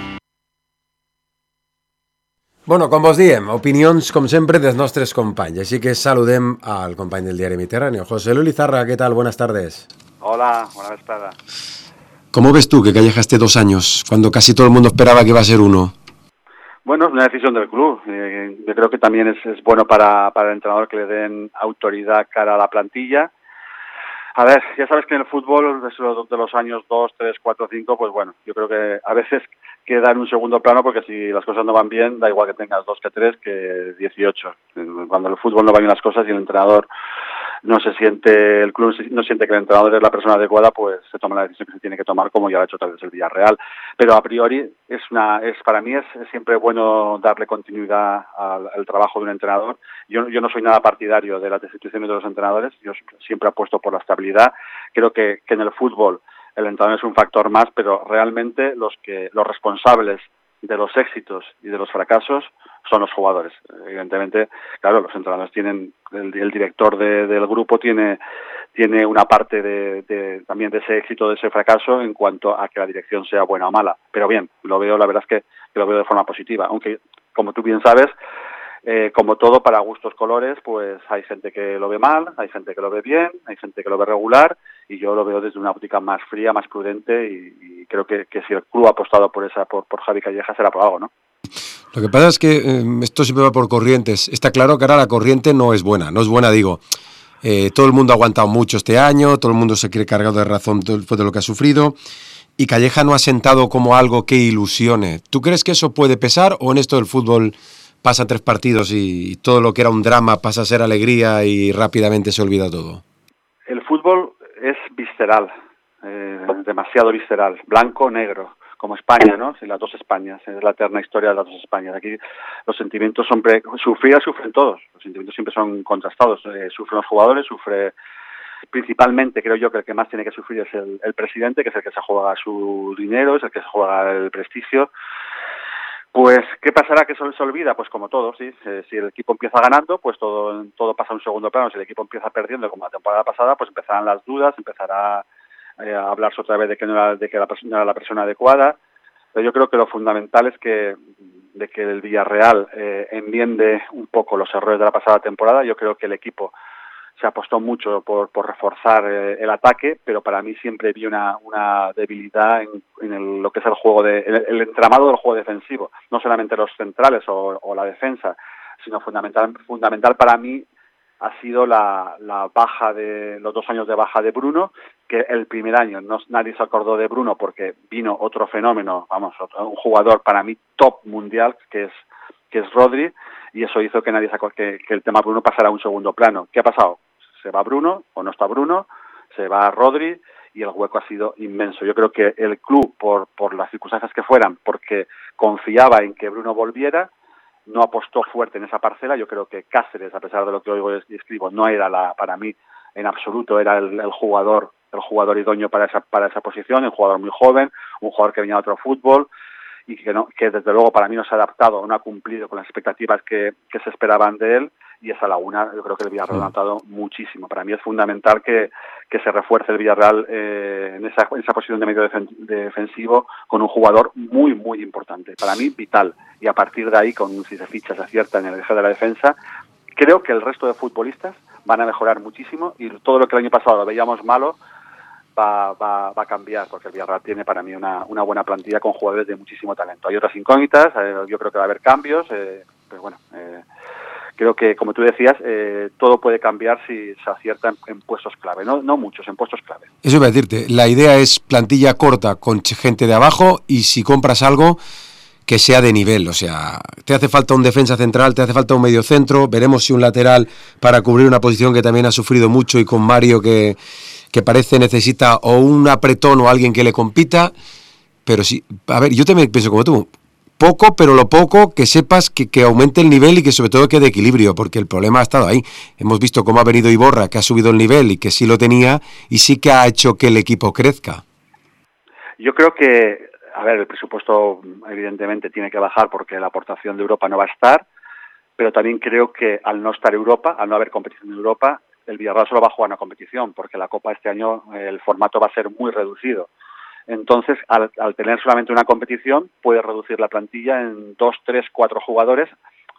Bueno, com vos diem, opinions, com sempre, dels nostres companys. Així que saludem al company del diari Mediterráneo. José Luis Lizárraga, ¿qué tal? Buenas tardes. Hola, buena vesprada. ¿Cómo ves tú que Calleja esté dos años, cuando casi todo el mundo esperaba que iba a ser uno? Bueno, es una decisión del club. Eh, yo creo que también es, es bueno para, para el entrenador que le den autoridad cara a la plantilla. A ver, ya sabes que en el fútbol, de los años dos, tres, cuatro, cinco, pues bueno, yo creo que a veces queda en un segundo plano porque si las cosas no van bien, da igual que tengas dos que tres que dieciocho. Cuando el fútbol no va bien las cosas y el entrenador no se siente, el club no siente que el entrenador es la persona adecuada, pues se toma la decisión que se tiene que tomar, como ya lo ha hecho tal vez el Villarreal. Pero a priori es una, es para mí es, es siempre bueno darle continuidad al, al trabajo de un entrenador. Yo, yo no soy nada partidario de las destituciones de los entrenadores, yo siempre apuesto por la estabilidad. Creo que, que en el fútbol el entrenador es un factor más, pero realmente los que los responsables de los éxitos y de los fracasos son los jugadores. Evidentemente, claro, los entrenadores tienen, el, el director de, del grupo tiene tiene una parte de, de también de ese éxito, de ese fracaso, en cuanto a que la dirección sea buena o mala. Pero bien, lo veo, la verdad es que, que lo veo de forma positiva. Aunque, como tú bien sabes, eh, como todo, para gustos colores, pues hay gente que lo ve mal, hay gente que lo ve bien, hay gente que lo ve regular, y yo lo veo desde una óptica más fría, más prudente, y, y creo que, que si el club ha apostado por esa por, por Javi Calleja será por algo, ¿no? Lo que pasa es que eh, esto siempre va por corrientes. Está claro que ahora la corriente no es buena, no es buena, digo. Eh, todo el mundo ha aguantado mucho este año, todo el mundo se cree cargado de razón después de lo que ha sufrido, y Calleja no ha sentado como algo que ilusione. ¿Tú crees que eso puede pesar, o en esto del fútbol pasan tres partidos y todo lo que era un drama pasa a ser alegría y rápidamente se olvida todo? El fútbol es visceral, eh, demasiado visceral, blanco, negro, como España, ¿no? Sí, las dos Españas, es la eterna historia de las dos Españas. Aquí los sentimientos son, pre... sufrir sufren todos, los sentimientos siempre son contrastados, eh, sufren los jugadores, sufre principalmente, creo yo que el que más tiene que sufrir es el, el presidente, que es el que se juega su dinero, es el que se juega el prestigio. Pues, ¿qué pasará que eso se olvida? Pues como todo, sí. Eh, si el equipo empieza ganando, pues todo todo pasa a un segundo plano. Si el equipo empieza perdiendo, como la temporada pasada, pues empezarán las dudas, empezará eh, a hablarse otra vez de que no era, de que la persona no era la persona adecuada. Pero yo creo que lo fundamental es que de que el Villarreal eh, enmiende un poco los errores de la pasada temporada. Yo creo que el equipo se apostó mucho por, por reforzar eh, el ataque, pero para mí siempre vi una, una debilidad en, en el, lo que es el juego de el, el entramado del juego defensivo, no solamente los centrales o, o la defensa, sino fundamental fundamental para mí ha sido la, la baja de los dos años de baja de Bruno, que el primer año no, nadie se acordó de Bruno porque vino otro fenómeno, vamos, otro, un jugador para mí top mundial, que es que es Rodri, y eso hizo que nadie sacó que, que el tema Bruno pasara a un segundo plano. ¿Qué ha pasado? Se va Bruno, o no está Bruno, se va Rodri, y el hueco ha sido inmenso. Yo creo que el club, por, por las circunstancias que fueran, porque confiaba en que Bruno volviera, no apostó fuerte en esa parcela. Yo creo que Cáceres, a pesar de lo que oigo y escribo, no era la, para mí, en absoluto, era el, el jugador el jugador idóneo para esa para esa posición, un jugador muy joven, un jugador que venía de otro fútbol, y que no que desde luego para mí no se ha adaptado, no ha cumplido con las expectativas que, que se esperaban de él, y esa laguna yo creo que el Villarreal ha notado muchísimo. Para mí es fundamental que, que se refuerce el Villarreal eh, en, esa, en esa posición de medio defen- defensivo con un jugador muy, muy importante, para mí vital, y a partir de ahí, con si se ficha, se acierta en el eje de la defensa, creo que el resto de futbolistas van a mejorar muchísimo, y todo lo que el año pasado lo veíamos malo Va, va, va a cambiar, porque el Villarreal tiene para mí una, una buena plantilla con jugadores de muchísimo talento. Hay otras incógnitas, eh, yo creo que va a haber cambios, eh, pero bueno, eh, creo que, como tú decías, eh, todo puede cambiar si se acierta en, en puestos clave, no, no muchos, en puestos clave. Eso iba a decirte, la idea es plantilla corta con gente de abajo, y si compras algo, que sea de nivel. O sea, te hace falta un defensa central, te hace falta un medio centro, veremos si un lateral para cubrir una posición que también ha sufrido mucho, y con Mario que... que parece necesita o un apretón o alguien que le compita, pero sí, a ver, yo también pienso como tú, poco, pero lo poco que sepas que, que aumente el nivel y que sobre todo quede equilibrio, porque el problema ha estado ahí. Hemos visto cómo ha venido Iborra, que ha subido el nivel y que sí lo tenía, y sí que ha hecho que el equipo crezca. Yo creo que, a ver, el presupuesto evidentemente tiene que bajar porque la aportación de Europa no va a estar, pero también creo que al no estar Europa, al no haber competición en Europa, el Villarreal solo va a jugar una competición, porque la Copa este año el formato va a ser muy reducido. Entonces, al, al tener solamente una competición, puede reducir la plantilla en dos, tres, cuatro jugadores.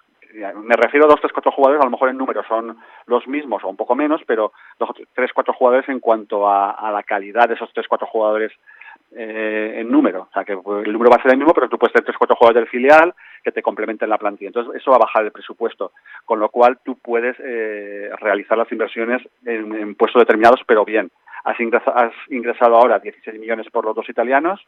Me refiero a dos, tres, cuatro jugadores, a lo mejor en número son los mismos o un poco menos, pero dos, tres, cuatro jugadores en cuanto a, a la calidad de esos tres, cuatro jugadores eh, en número. O sea, que el número va a ser el mismo, pero tú puedes tener tres, cuatro jugadores del filial que te complementen la plantilla. Entonces, eso va a bajar el presupuesto, con lo cual tú puedes eh, realizar las inversiones en, en puestos determinados, pero bien. Has ingresado, has ingresado ahora dieciséis millones por los dos italianos.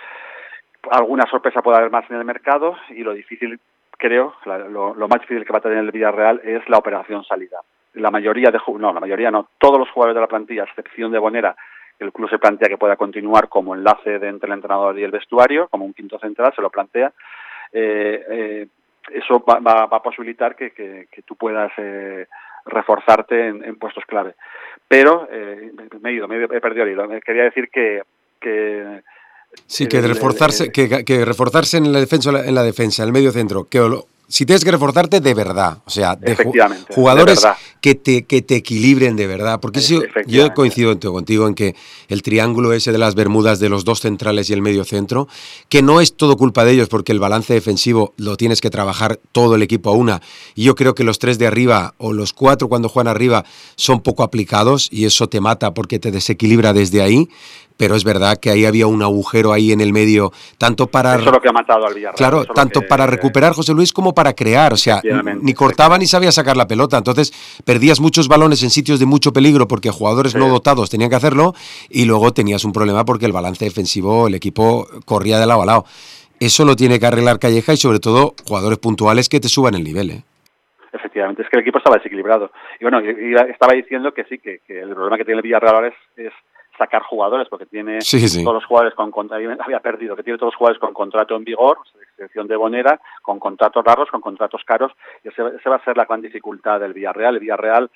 Alguna sorpresa puede haber más en el mercado, y lo difícil, creo, la, lo, lo más difícil que va a tener el Villarreal es la operación salida. La mayoría de, no, la mayoría no, todos los jugadores de la plantilla, a excepción de Bonera, el club se plantea que pueda continuar como enlace de entre el entrenador y el vestuario, como un quinto central, se lo plantea. Eh, eh, eso va, va, va a posibilitar que, que, que tú puedas eh, reforzarte en, en puestos clave. Pero eh, me he ido, me he, he perdido el hilo. Quería decir que, que sí, que reforzarse, el, que, que reforzarse en la defensa, en la defensa, en el medio centro, que lo, si tienes que reforzarte de verdad, o sea, de efectivamente, jugadores de verdad. que te que te equilibren de verdad, porque eso, yo coincido contigo en que el triángulo ese de las Bermudas de los dos centrales y el medio centro, que no es todo culpa de ellos, porque el balance defensivo lo tienes que trabajar todo el equipo a una, y yo creo que los tres de arriba o los cuatro cuando juegan arriba son poco aplicados, y eso te mata porque te desequilibra desde ahí. Pero es verdad que ahí había un agujero ahí en el medio, tanto para... Eso es lo que ha matado al Villarreal. Claro, tanto que... para recuperar José Luis como para crear, o sea, ni cortaba ni sabía sacar la pelota, entonces perdías muchos balones en sitios de mucho peligro porque jugadores sí. no dotados tenían que hacerlo, y luego tenías un problema porque el balance defensivo, el equipo corría de lado a lado. Eso lo tiene que arreglar Calleja, y sobre todo jugadores puntuales que te suban el nivel, ¿eh? Efectivamente, es que el equipo estaba desequilibrado. Y bueno, y estaba diciendo que sí, que, que el problema que tiene el Villarreal ahora es... es sacar jugadores, porque tiene sí, sí. todos los jugadores con había perdido, que tiene todos los jugadores con contrato en vigor, excepción de Bonera, con contratos largos, con contratos caros, y esa, esa va a ser la gran dificultad del Villarreal. El Villarreal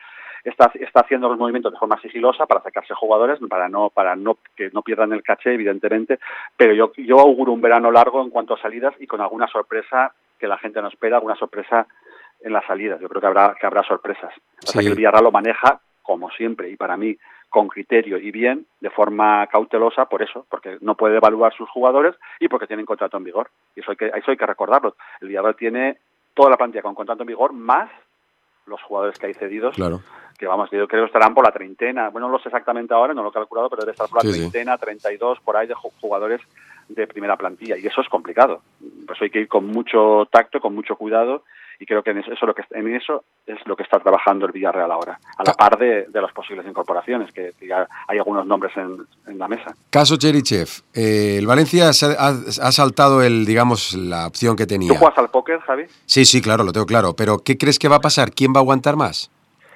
está, está haciendo los movimientos de forma sigilosa para sacarse jugadores, para no para no que no pierdan el caché, evidentemente, pero yo yo auguro un verano largo en cuanto a salidas y con alguna sorpresa que la gente no espera, alguna sorpresa en las salidas. Yo creo que habrá que habrá sorpresas. O sea, Sí. que el Villarreal lo maneja como siempre y para mí con criterio y bien, de forma cautelosa, por eso, porque no puede evaluar sus jugadores y porque tienen contrato en vigor. Y eso hay que eso hay que recordarlo. El Villarreal tiene toda la plantilla con contrato en vigor más los jugadores que hay cedidos. Claro. Que vamos, yo creo que estarán por la treintena, bueno, no lo sé exactamente ahora, no lo he calculado, pero debe estar por la Sí, sí. treintena, treinta y dos, por ahí de ju- jugadores de primera plantilla, y eso es complicado. Por eso hay que ir con mucho tacto, con mucho cuidado, y creo que en eso, eso, lo que, en eso es lo que está trabajando el Villarreal ahora, a la par de, de las posibles incorporaciones, que, que ya hay algunos nombres en, en la mesa. Caso Cherichev, eh, el Valencia se ha, ha saltado el, digamos, la opción que tenía. ¿Tú juegas al póker, Javi? Sí, sí, claro, lo tengo claro, pero ¿qué crees que va a pasar? ¿Quién va a aguantar más?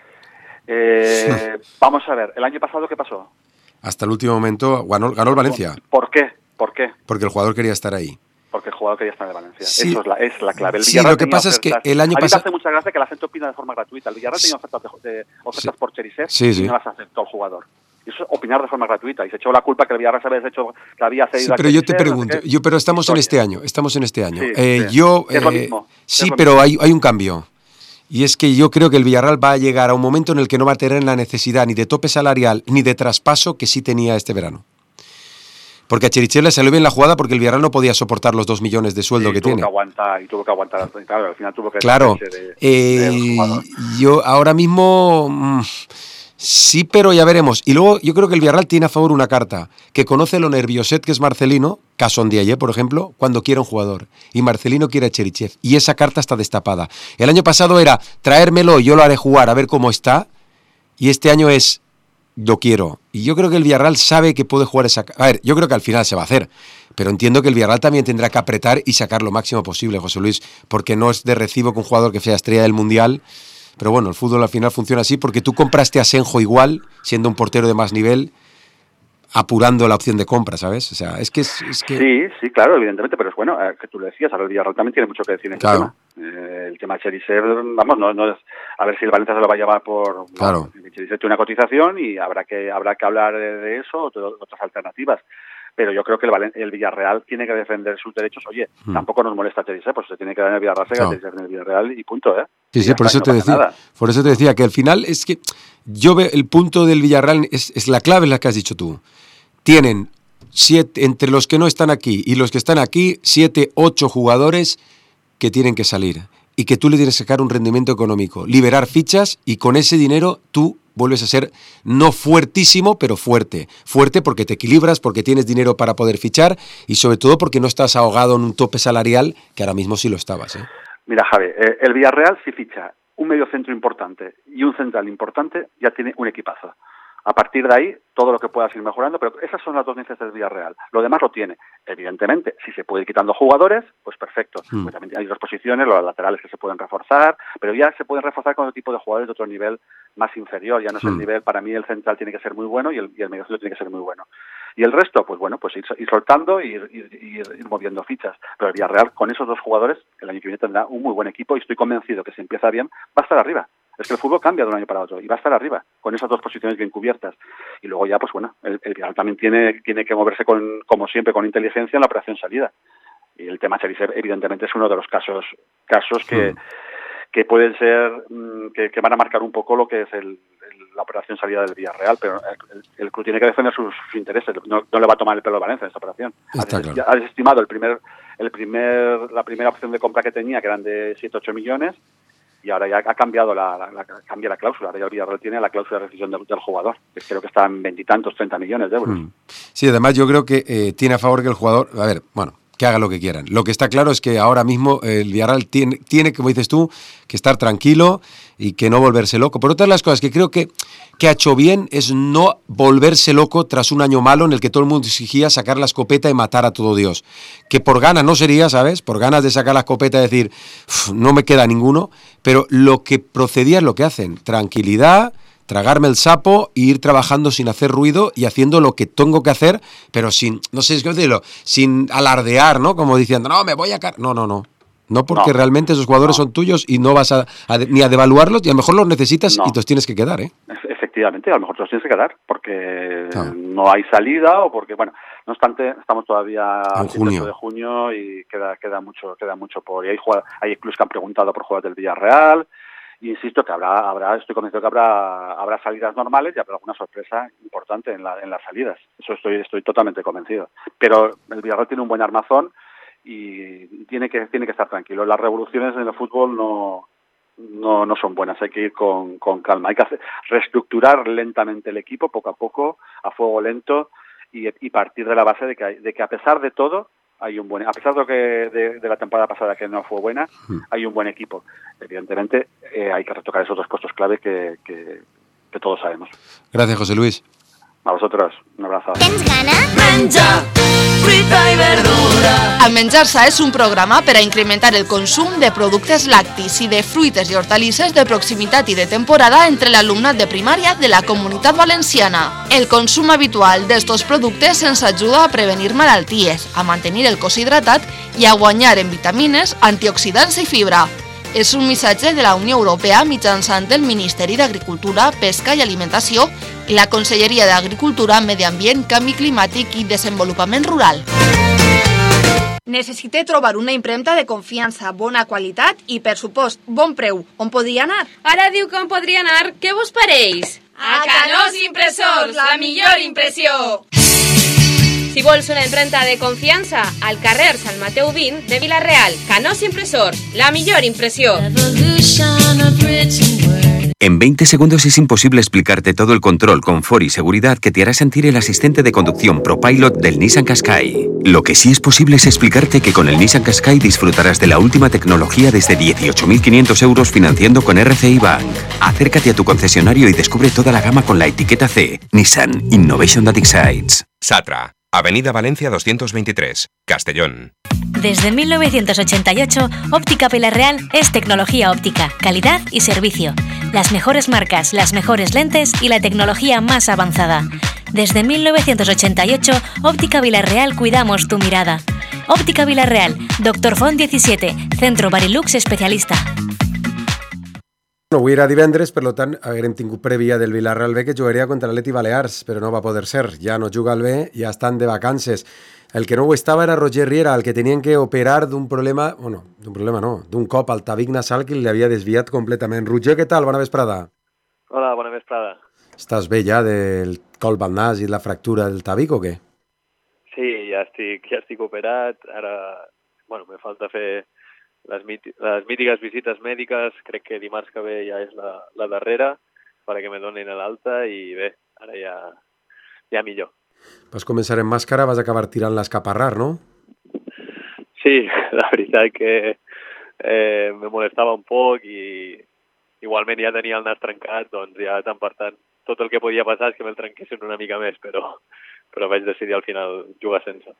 Eh, vamos a ver, ¿el año pasado qué pasó? Hasta el último momento ganó, ganó el Valencia, ¿Por qué? ¿Por qué? porque el jugador quería estar ahí. Porque el jugador quería estar en Valencia. Sí. Eso es la, es la clave. El Sí, Villarreal lo que tenía pasa es que ofertas. el año A mí pasa- me hace mucha gracia que la gente opina de forma gratuita. El Villarreal tenía ofertas, de, de- ofertas por Cherisev Sí, sí. y no las aceptó el jugador. Y eso es opinar de forma gratuita. Y se echó la culpa que el Villarreal se había hecho, que había Sí, cedido a pero yo te Cherisev, no sé pregunto, qué. yo, pero estamos en Historia. este año, estamos en este año. Sí, Eh, sí. Yo, Es lo eh, mismo, es sí, lo pero mismo. hay, hay un cambio. Y es que yo creo que el Villarreal va a llegar a un momento en el que no va a tener la necesidad ni de tope salarial ni de traspaso que sí tenía este verano. Porque a Cherichev le salió bien la jugada porque el Villarreal no podía soportar los dos millones de sueldo Y que tuvo tiene. que aguantar, y tuvo que aguantar. Claro, al final tuvo que Claro, deshacerse de- eh, del jugador. yo ahora mismo mm, sí, pero ya veremos. Y luego yo creo que el Villarreal tiene a favor una carta, que conoce lo nervioset que es Marcelino, caso Ndiaye, por ejemplo, cuando quiere un jugador. Y Marcelino quiere a Cherichev. Y esa carta está destapada. El año pasado era traérmelo, yo lo haré jugar, a ver cómo está. Y este año es lo quiero. Y yo creo que el Villarreal sabe que puede jugar esa... A ver, yo creo que al final se va a hacer. Pero entiendo que el Villarreal también tendrá que apretar y sacar lo máximo posible, José Luis, porque no es de recibo que un jugador que sea estrella del Mundial. Pero bueno, el fútbol al final funciona así porque tú compraste a Senjo igual, siendo un portero de más nivel, apurando la opción de compra, ¿sabes? O sea, es que... Es, es que... Sí, sí, claro, evidentemente, pero es bueno, eh, que tú lo decías, ahora el Villarreal también tiene mucho que decir en este Claro. tema. Eh, el tema Cherisev, vamos, no, no es, a ver si el Valencia se lo va a llevar por... Claro. No, Cherisev tiene una cotización y habrá que habrá que hablar de, de eso, o de otras alternativas. Pero yo creo que el, Valen- el Villarreal tiene que defender sus derechos. Oye, Hmm. tampoco nos molesta Cherisev, pues se tiene que dar en el Villarreal, se Claro. Cherisev en el Villarreal y punto, ¿eh? Sí, Y sí, ya por está, eso y te no pasa decía, nada. por eso te decía que al final es que yo veo el punto del Villarreal es, es la clave, es la que has dicho tú. Tienen siete, entre los que no están aquí y los que están aquí, siete, ocho jugadores que tienen que salir y que tú le tienes que sacar un rendimiento económico, liberar fichas y con ese dinero tú vuelves a ser no fuertísimo, pero fuerte. Fuerte porque te equilibras, porque tienes dinero para poder fichar y sobre todo porque no estás ahogado en un tope salarial que ahora mismo sí lo estabas, ¿eh? Mira, Javi, eh, el Villarreal si ficha un mediocentro importante y un central importante, ya tiene un equipazo. A partir de ahí, todo lo que puedas ir mejorando, pero esas son las dos necesidades del Villarreal. Lo demás lo tiene. Evidentemente, si se puede ir quitando jugadores, pues perfecto. Mm. Pues también hay dos posiciones, los laterales que se pueden reforzar, pero ya se pueden reforzar con otro tipo de jugadores de otro nivel más inferior. Ya no es el Mm. nivel, para mí el central tiene que ser muy bueno y el, y el mediocentro tiene que ser muy bueno. Y el resto, pues bueno, pues ir, ir soltando y ir, ir, ir, ir moviendo fichas. Pero el Villarreal, con esos dos jugadores, el año que viene tendrá un muy buen equipo y estoy convencido que si empieza bien, va a estar arriba. Es que el fútbol cambia de un año para otro y va a estar arriba, con esas dos posiciones bien cubiertas. Y luego ya, pues bueno, el, el Villarreal también tiene, tiene que moverse, con, como siempre, con inteligencia en la operación salida. Y el tema Cherisev, evidentemente, es uno de los casos casos que, Sí. que pueden ser, que, que van a marcar un poco lo que es el, el- la operación salida del Villarreal, pero el, el- el club tiene que defender sus, sus intereses, no, no le va a tomar el pelo a Valencia en esta operación. Está ha, des- claro. ha desestimado el primer, el primer, la primera opción de compra que tenía, que eran de siete ocho millones, y ahora ya ha cambiado la, la, la, cambia la cláusula. Ahora ya el Villarreal tiene la cláusula de rescisión del, del jugador, que creo que está en veintitantos, treinta millones de euros. Mm. Sí, además yo creo que eh, tiene a favor que el jugador, a ver, bueno, que haga lo que quieran. Lo que está claro es que ahora mismo eh, el Villarreal tiene, tiene, como dices tú, que estar tranquilo y que no volverse loco. Por otras las cosas que creo que, que ha hecho bien es no volverse loco tras un año malo en el que todo el mundo exigía sacar la escopeta y matar a todo Dios. Que por ganas no sería, ¿sabes? Por ganas de sacar la escopeta y decir, no me queda ninguno, pero lo que procedía es lo que hacen. Tranquilidad, tragarme el sapo e ir trabajando sin hacer ruido y haciendo lo que tengo que hacer, pero sin, no sé, es que decirlo, sin alardear, ¿no? Como diciendo, no, me voy a... Car-". No, no, no. No porque No, realmente esos jugadores son tuyos y no vas a, a ni a devaluarlos y a lo mejor los necesitas No. y te los tienes que quedar, ¿eh? Efectivamente, a lo mejor te los tienes que quedar porque Claro. no hay salida o porque, bueno, no obstante, estamos todavía En a junio. dieciocho de junio y queda queda mucho queda mucho por... Y hay, jugad- hay clubes que han preguntado por jugadores del Villarreal. Y insisto que habrá, habrá, estoy convencido que habrá, habrá salidas normales y habrá alguna sorpresa importante en, la, en las salidas. Eso estoy, estoy totalmente convencido. Pero el Villarreal tiene un buen armazón y tiene que, tiene que estar tranquilo. Las revoluciones en el fútbol no, no, no son buenas, hay que ir con, con calma. Hay que hacer, reestructurar lentamente el equipo, poco a poco, a fuego lento, y, y partir de la base de que, hay, de que a pesar de todo, hay un buen, a pesar de, lo que, de, de la temporada pasada que no fue buena, hay un buen equipo. Evidentemente eh, hay que retocar esos dos puestos clave que, que, que todos sabemos. Gracias, José Luis. A vosotros, un abrazo. Menja, fruita i verdura. El Menjar-se és un programa per a incrementar el consum de productes lactis i de fruites i hortalisses de proximitat i de temporada entre l'alumnat de primària de la Comunitat Valenciana. El consum habitual d'estos productes ens ajuda a prevenir malalties, a mantenir el cos hidratat i a guanyar en vitamines, antioxidants i fibra. És un missatge de la Unió Europea mitjançant el Ministeri d'Agricultura, Pesca i Alimentació i la Conselleria d'Agricultura, Medi Ambient, Canvi Climàtic i Desenvolupament Rural. Necessite trobar una impremta de confiança, bona qualitat i, per supost, bon preu. On podria anar? Ara diu que on podria anar. Què vos pareix? A Canós Impressors, la millor impressió! Si vols una impremta de confiança, al carrer Sant Mateu vint de Vila-real, Canós Impressors, la millor impressió. En veinte segundos es imposible explicarte todo el control, confort y seguridad que te hará sentir el asistente de conducción ProPilot del Nissan Qashqai. Lo que sí es posible es explicarte que con el Nissan Qashqai disfrutarás de la última tecnología desde dieciocho mil quinientos euros financiando con R C I Bank. Acércate a tu concesionario y descubre toda la gama con la etiqueta C. Nissan Innovation That Excites. Satra, Avenida Valencia doscientos veintitrés, Castellón. Desde mil novecientos ochenta y ocho, Óptica Vila-real es tecnología óptica, calidad y servicio. Las mejores marcas, las mejores lentes y la tecnología más avanzada. Desde mil novecientos ochenta y ocho, Óptica Vila-real cuidamos tu mirada. Óptica Vila-real, Doctor Font diecisiete, Centro Barilux especialista. No, avui era divendres, per tant, haguem tingut prèvia del Villarreal B que jugaria contra l'Atleti Balears, però no va poder ser. Ja no juga el B, ja estan de vacances. El que no ho estava era Roger Riera, el que tenien que operar d'un problema, bueno, d'un problema no, d'un cop al tabic nasal que li havia desviat completament. Roger, què tal? Bona vesprada. Hola, bona vesprada. Estàs bé ja del colp al nas i la fractura del tabic o què? Sí, ja estic, ja estic operat. Ara, bueno, me falta fer les, míti les mítiques visites mèdiques. Crec que dimarts que ve ja és la, la darrera perquè me donin l'alta i bé, ara ja, ja millor. Vas començar en màscara, vas acabar tirant l'escaparrar, no? Sí, la veritat que eh, me molestava un poc i igualment ja tenia el nas trencat, doncs ja tant per tant tot el que podia passar és que me'l trenquessin una mica més, però, però vaig decidir al final jugar sense.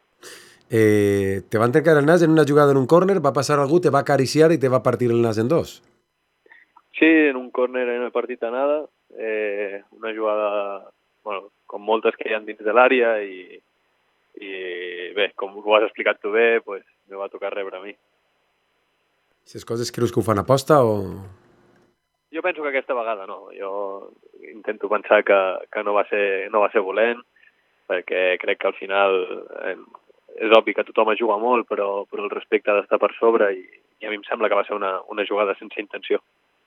Eh, te van trencar el nas en una jugada en un córner, va passar algú, te va acariciar i te va partir el nas en dos. Sí, en un córner en el partit d'anada, eh, una jugada, bueno, com moltes que hi ha dins de l'àrea i, i bé, com ho has explicat tu bé, pues, me va tocar rebre a mi. Aquestes coses creus que ho fan aposta o...? Jo penso que aquesta vegada no. Jo intento pensar que, que no, va ser, no va ser volent, perquè crec que al final eh, és obvi que tothom es juga molt, però, però el respecte ha d'estar per sobre i, i a mi em sembla que va ser una, una jugada sense intenció.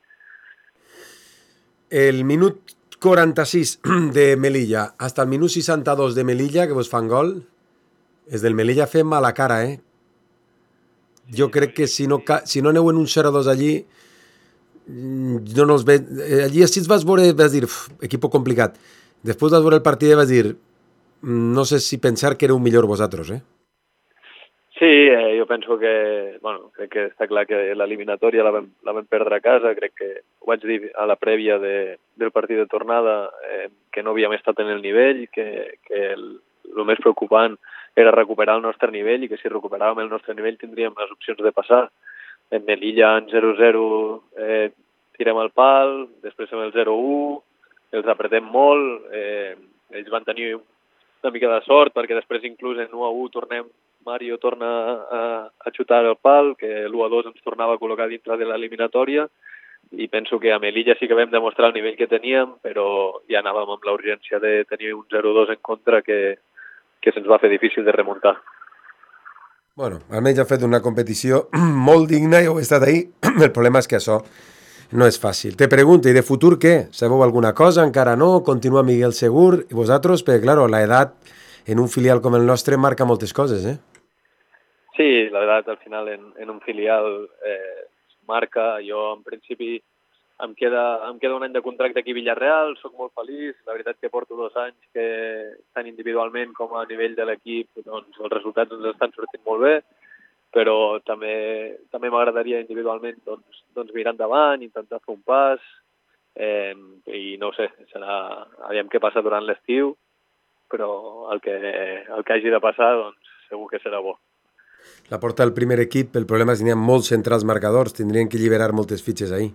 El minut quaranta-sis de Melilla hasta el minut seixanta-dos de Melilla, que vos fan gol, és del Melilla fem mala cara, eh? Jo crec que si no, si no aneu en un zero dos allí, no nos ve... Allí si vas veure, vas dir, equipo complicat. Després vas veure el partit i vas dir, no sé si pensar que éreu millor vosaltres, eh? Sí, eh, jo penso que, bueno, crec que està clar que l'eliminatòria la, vam, la vam perdre a casa, crec que ho vaig dir a la prèvia de, del partit de tornada, eh, que no havíem estat en el nivell, que, que el, el més preocupant era recuperar el nostre nivell i que si recuperàvem el nostre nivell tindríem les opcions de passar. En Melilla en zero zero eh, tirem el pal, després en el zero u, els apretem molt, eh, ells van tenir una mica de sort perquè després inclús en u a u tornem Mario torna a, a xutar el pal, que l'u a dos ens tornava a col·locar dintre de l'eliminatòria, i penso que a Melilla sí que vam demostrar el nivell que teníem, però ja anàvem amb la urgència de tenir un zero dos en contra que, que se'ns va fer difícil de remuntar. Bueno, almenys ha fet una competició molt digna i heu estat ahí. El problema és que això no és fàcil. Te pregunto, i de futur què? Sabeu alguna cosa? Encara no? Continua Miguel Segur? I vosaltres? Perquè, claro, la edat en un filial com el nostre marca moltes coses, eh? Sí, la veritat, al final en, en un filial eh, marca. Jo, en principi, em queda, em queda un any de contracte aquí a Villarreal, sóc molt feliç. La veritat que porto dos anys que tant individualment com a nivell de l'equip doncs, els resultats ens estan sortint molt bé, però també també m'agradaria individualment doncs, doncs mirar endavant, intentar fer un pas, eh, i no ho sé, serà, aviam què passa durant l'estiu, però el que, el que hagi de passar doncs, segur que serà bo. La porta del primer equip, el problema és que n'hi ha molts centrals marcadors, tindrien que alliberar moltes fitxes ahí.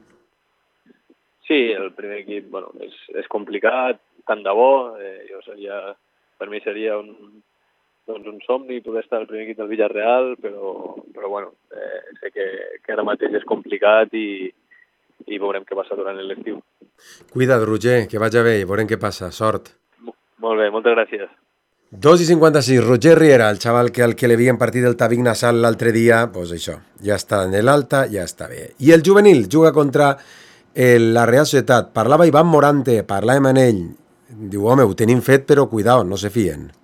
Sí, el primer equip bueno, és, és complicat, tant de bo, eh, jo seria, per mi seria un, doncs un somni poder estar al primer equip del Villarreal, però, però bueno, eh, sé que, que ara mateix és complicat i, i veurem què passa durant l'estiu. Cuida't, Roger, que vagi bé i veurem què passa. Sort. Molt bé, moltes gràcies. dos i cinquanta-sis, Roger Riera, el xaval que al que li havien partit el Tavic Nasal l'altre dia, doncs pues això, ja està en l'alta, ja està bé. I el juvenil juga contra el, la Real Societat. Parlava Ivan Morante, parlàvem amb ell. Diu, home, ho tenim fet, però cuidao, no se fien.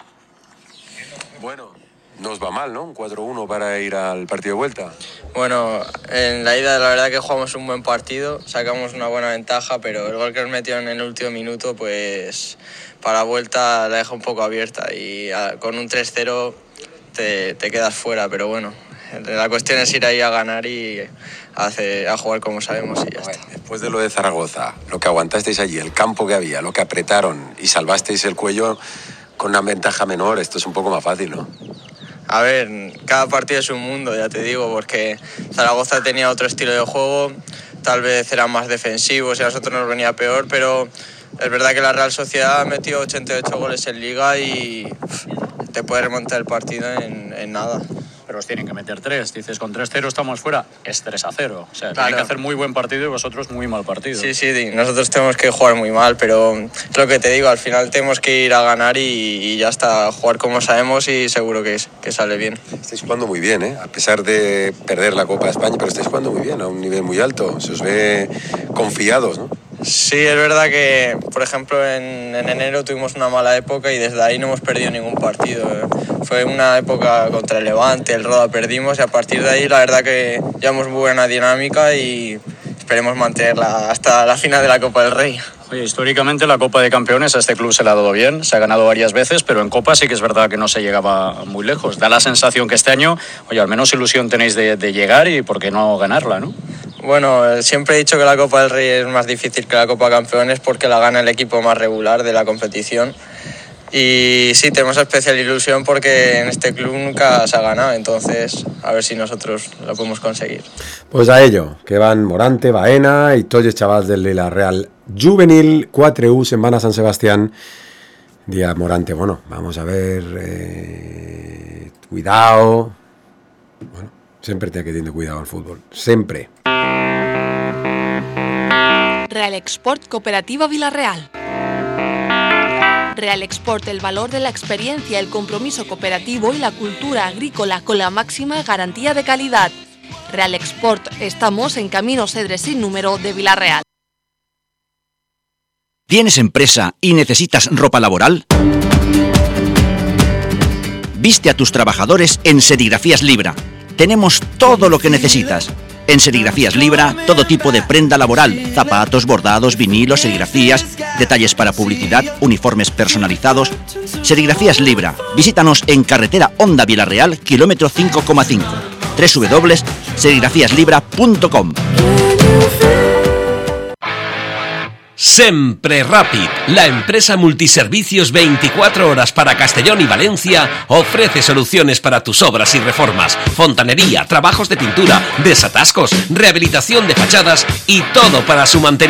Bueno, no os va mal, ¿no? Un cuatro uno para ir al partido de vuelta. Bueno, en la ida la verdad que jugamos un buen partido, sacamos una buena ventaja, pero el gol que nos metieron en el último minuto, pues para la vuelta la deja un poco abierta y a, con un tres cero te, te quedas fuera, pero bueno, la cuestión es ir ahí a ganar y a, hacer, a jugar como sabemos y ya bueno, está. Después de lo de Zaragoza, lo que aguantasteis allí, el campo que había, lo que apretaron y salvasteis el cuello con una ventaja menor, esto es un poco más fácil, ¿no? A ver, cada partido es un mundo, ya te digo, porque Zaragoza tenía otro estilo de juego, tal vez eran más defensivos y a nosotros nos venía peor, pero es verdad que la Real Sociedad metió ochenta y ocho goles en Liga y pff, te puede remontar el partido en, en nada. Pero os tienen que meter tres. Dices, con tres cero estamos fuera. Es tres a cero. O sea, claro. Tienen que hacer muy buen partido y vosotros muy mal partido. Sí, sí, nosotros tenemos que jugar muy mal, pero es lo que te digo, al final tenemos que ir a ganar y, y ya está, jugar como sabemos y seguro que, que sale bien. Estáis jugando muy bien, ¿eh? A pesar de perder la Copa de España, pero estáis jugando muy bien, a un nivel muy alto. Se os ve confiados, ¿no? Sí, es verdad que, por ejemplo, en, en enero tuvimos una mala época y desde ahí no hemos perdido ningún partido. Fue una época contra el Levante, el Roda perdimos y a partir de ahí la verdad que llevamos muy buena dinámica y esperemos mantenerla hasta la final de la Copa del Rey. Oye, históricamente la Copa de Campeones a este club se le ha dado bien, se ha ganado varias veces, pero en Copa sí que es verdad que no se llegaba muy lejos. Da la sensación que este año, oye, al menos ilusión tenéis de, de llegar y por qué no ganarla, ¿no? Bueno, siempre he dicho que la Copa del Rey es más difícil que la Copa de Campeones porque la gana el equipo más regular de la competición. Y sí, tenemos especial ilusión porque en este club nunca se ha ganado, entonces a ver si nosotros lo podemos conseguir. Pues a ello, que van Morante, Baena y todos los chavales del Lila Real Juvenil, cuatro U, se'n van a San Sebastián. Día Morante, bueno, vamos a ver, eh, cuidado. Bueno, siempre tiene que tener cuidado el fútbol, siempre. Real Export Cooperativa Villarreal. Real Export, el valor de la experiencia, el compromiso cooperativo y la cultura agrícola con la máxima garantía de calidad. Real Export, estamos en Camino Cedres sin número de Villarreal. ¿Tienes empresa y necesitas ropa laboral? Viste a tus trabajadores en Serigrafías Libra. Tenemos todo lo que necesitas. En Serigrafías Libra, todo tipo de prenda laboral, zapatos, bordados, vinilos, serigrafías, detalles para publicidad, uniformes personalizados. Serigrafías Libra. Visítanos en carretera Honda Villarreal, kilómetro cinco coma cinco. doble u doble u doble u punto serigrafías libra punto com. Sempre Rapid, la empresa multiservicios veinticuatro horas para Castellón y Valencia, ofrece soluciones para tus obras y reformas, fontanería, trabajos de pintura, desatascos, rehabilitación de fachadas y todo para su mantenimiento.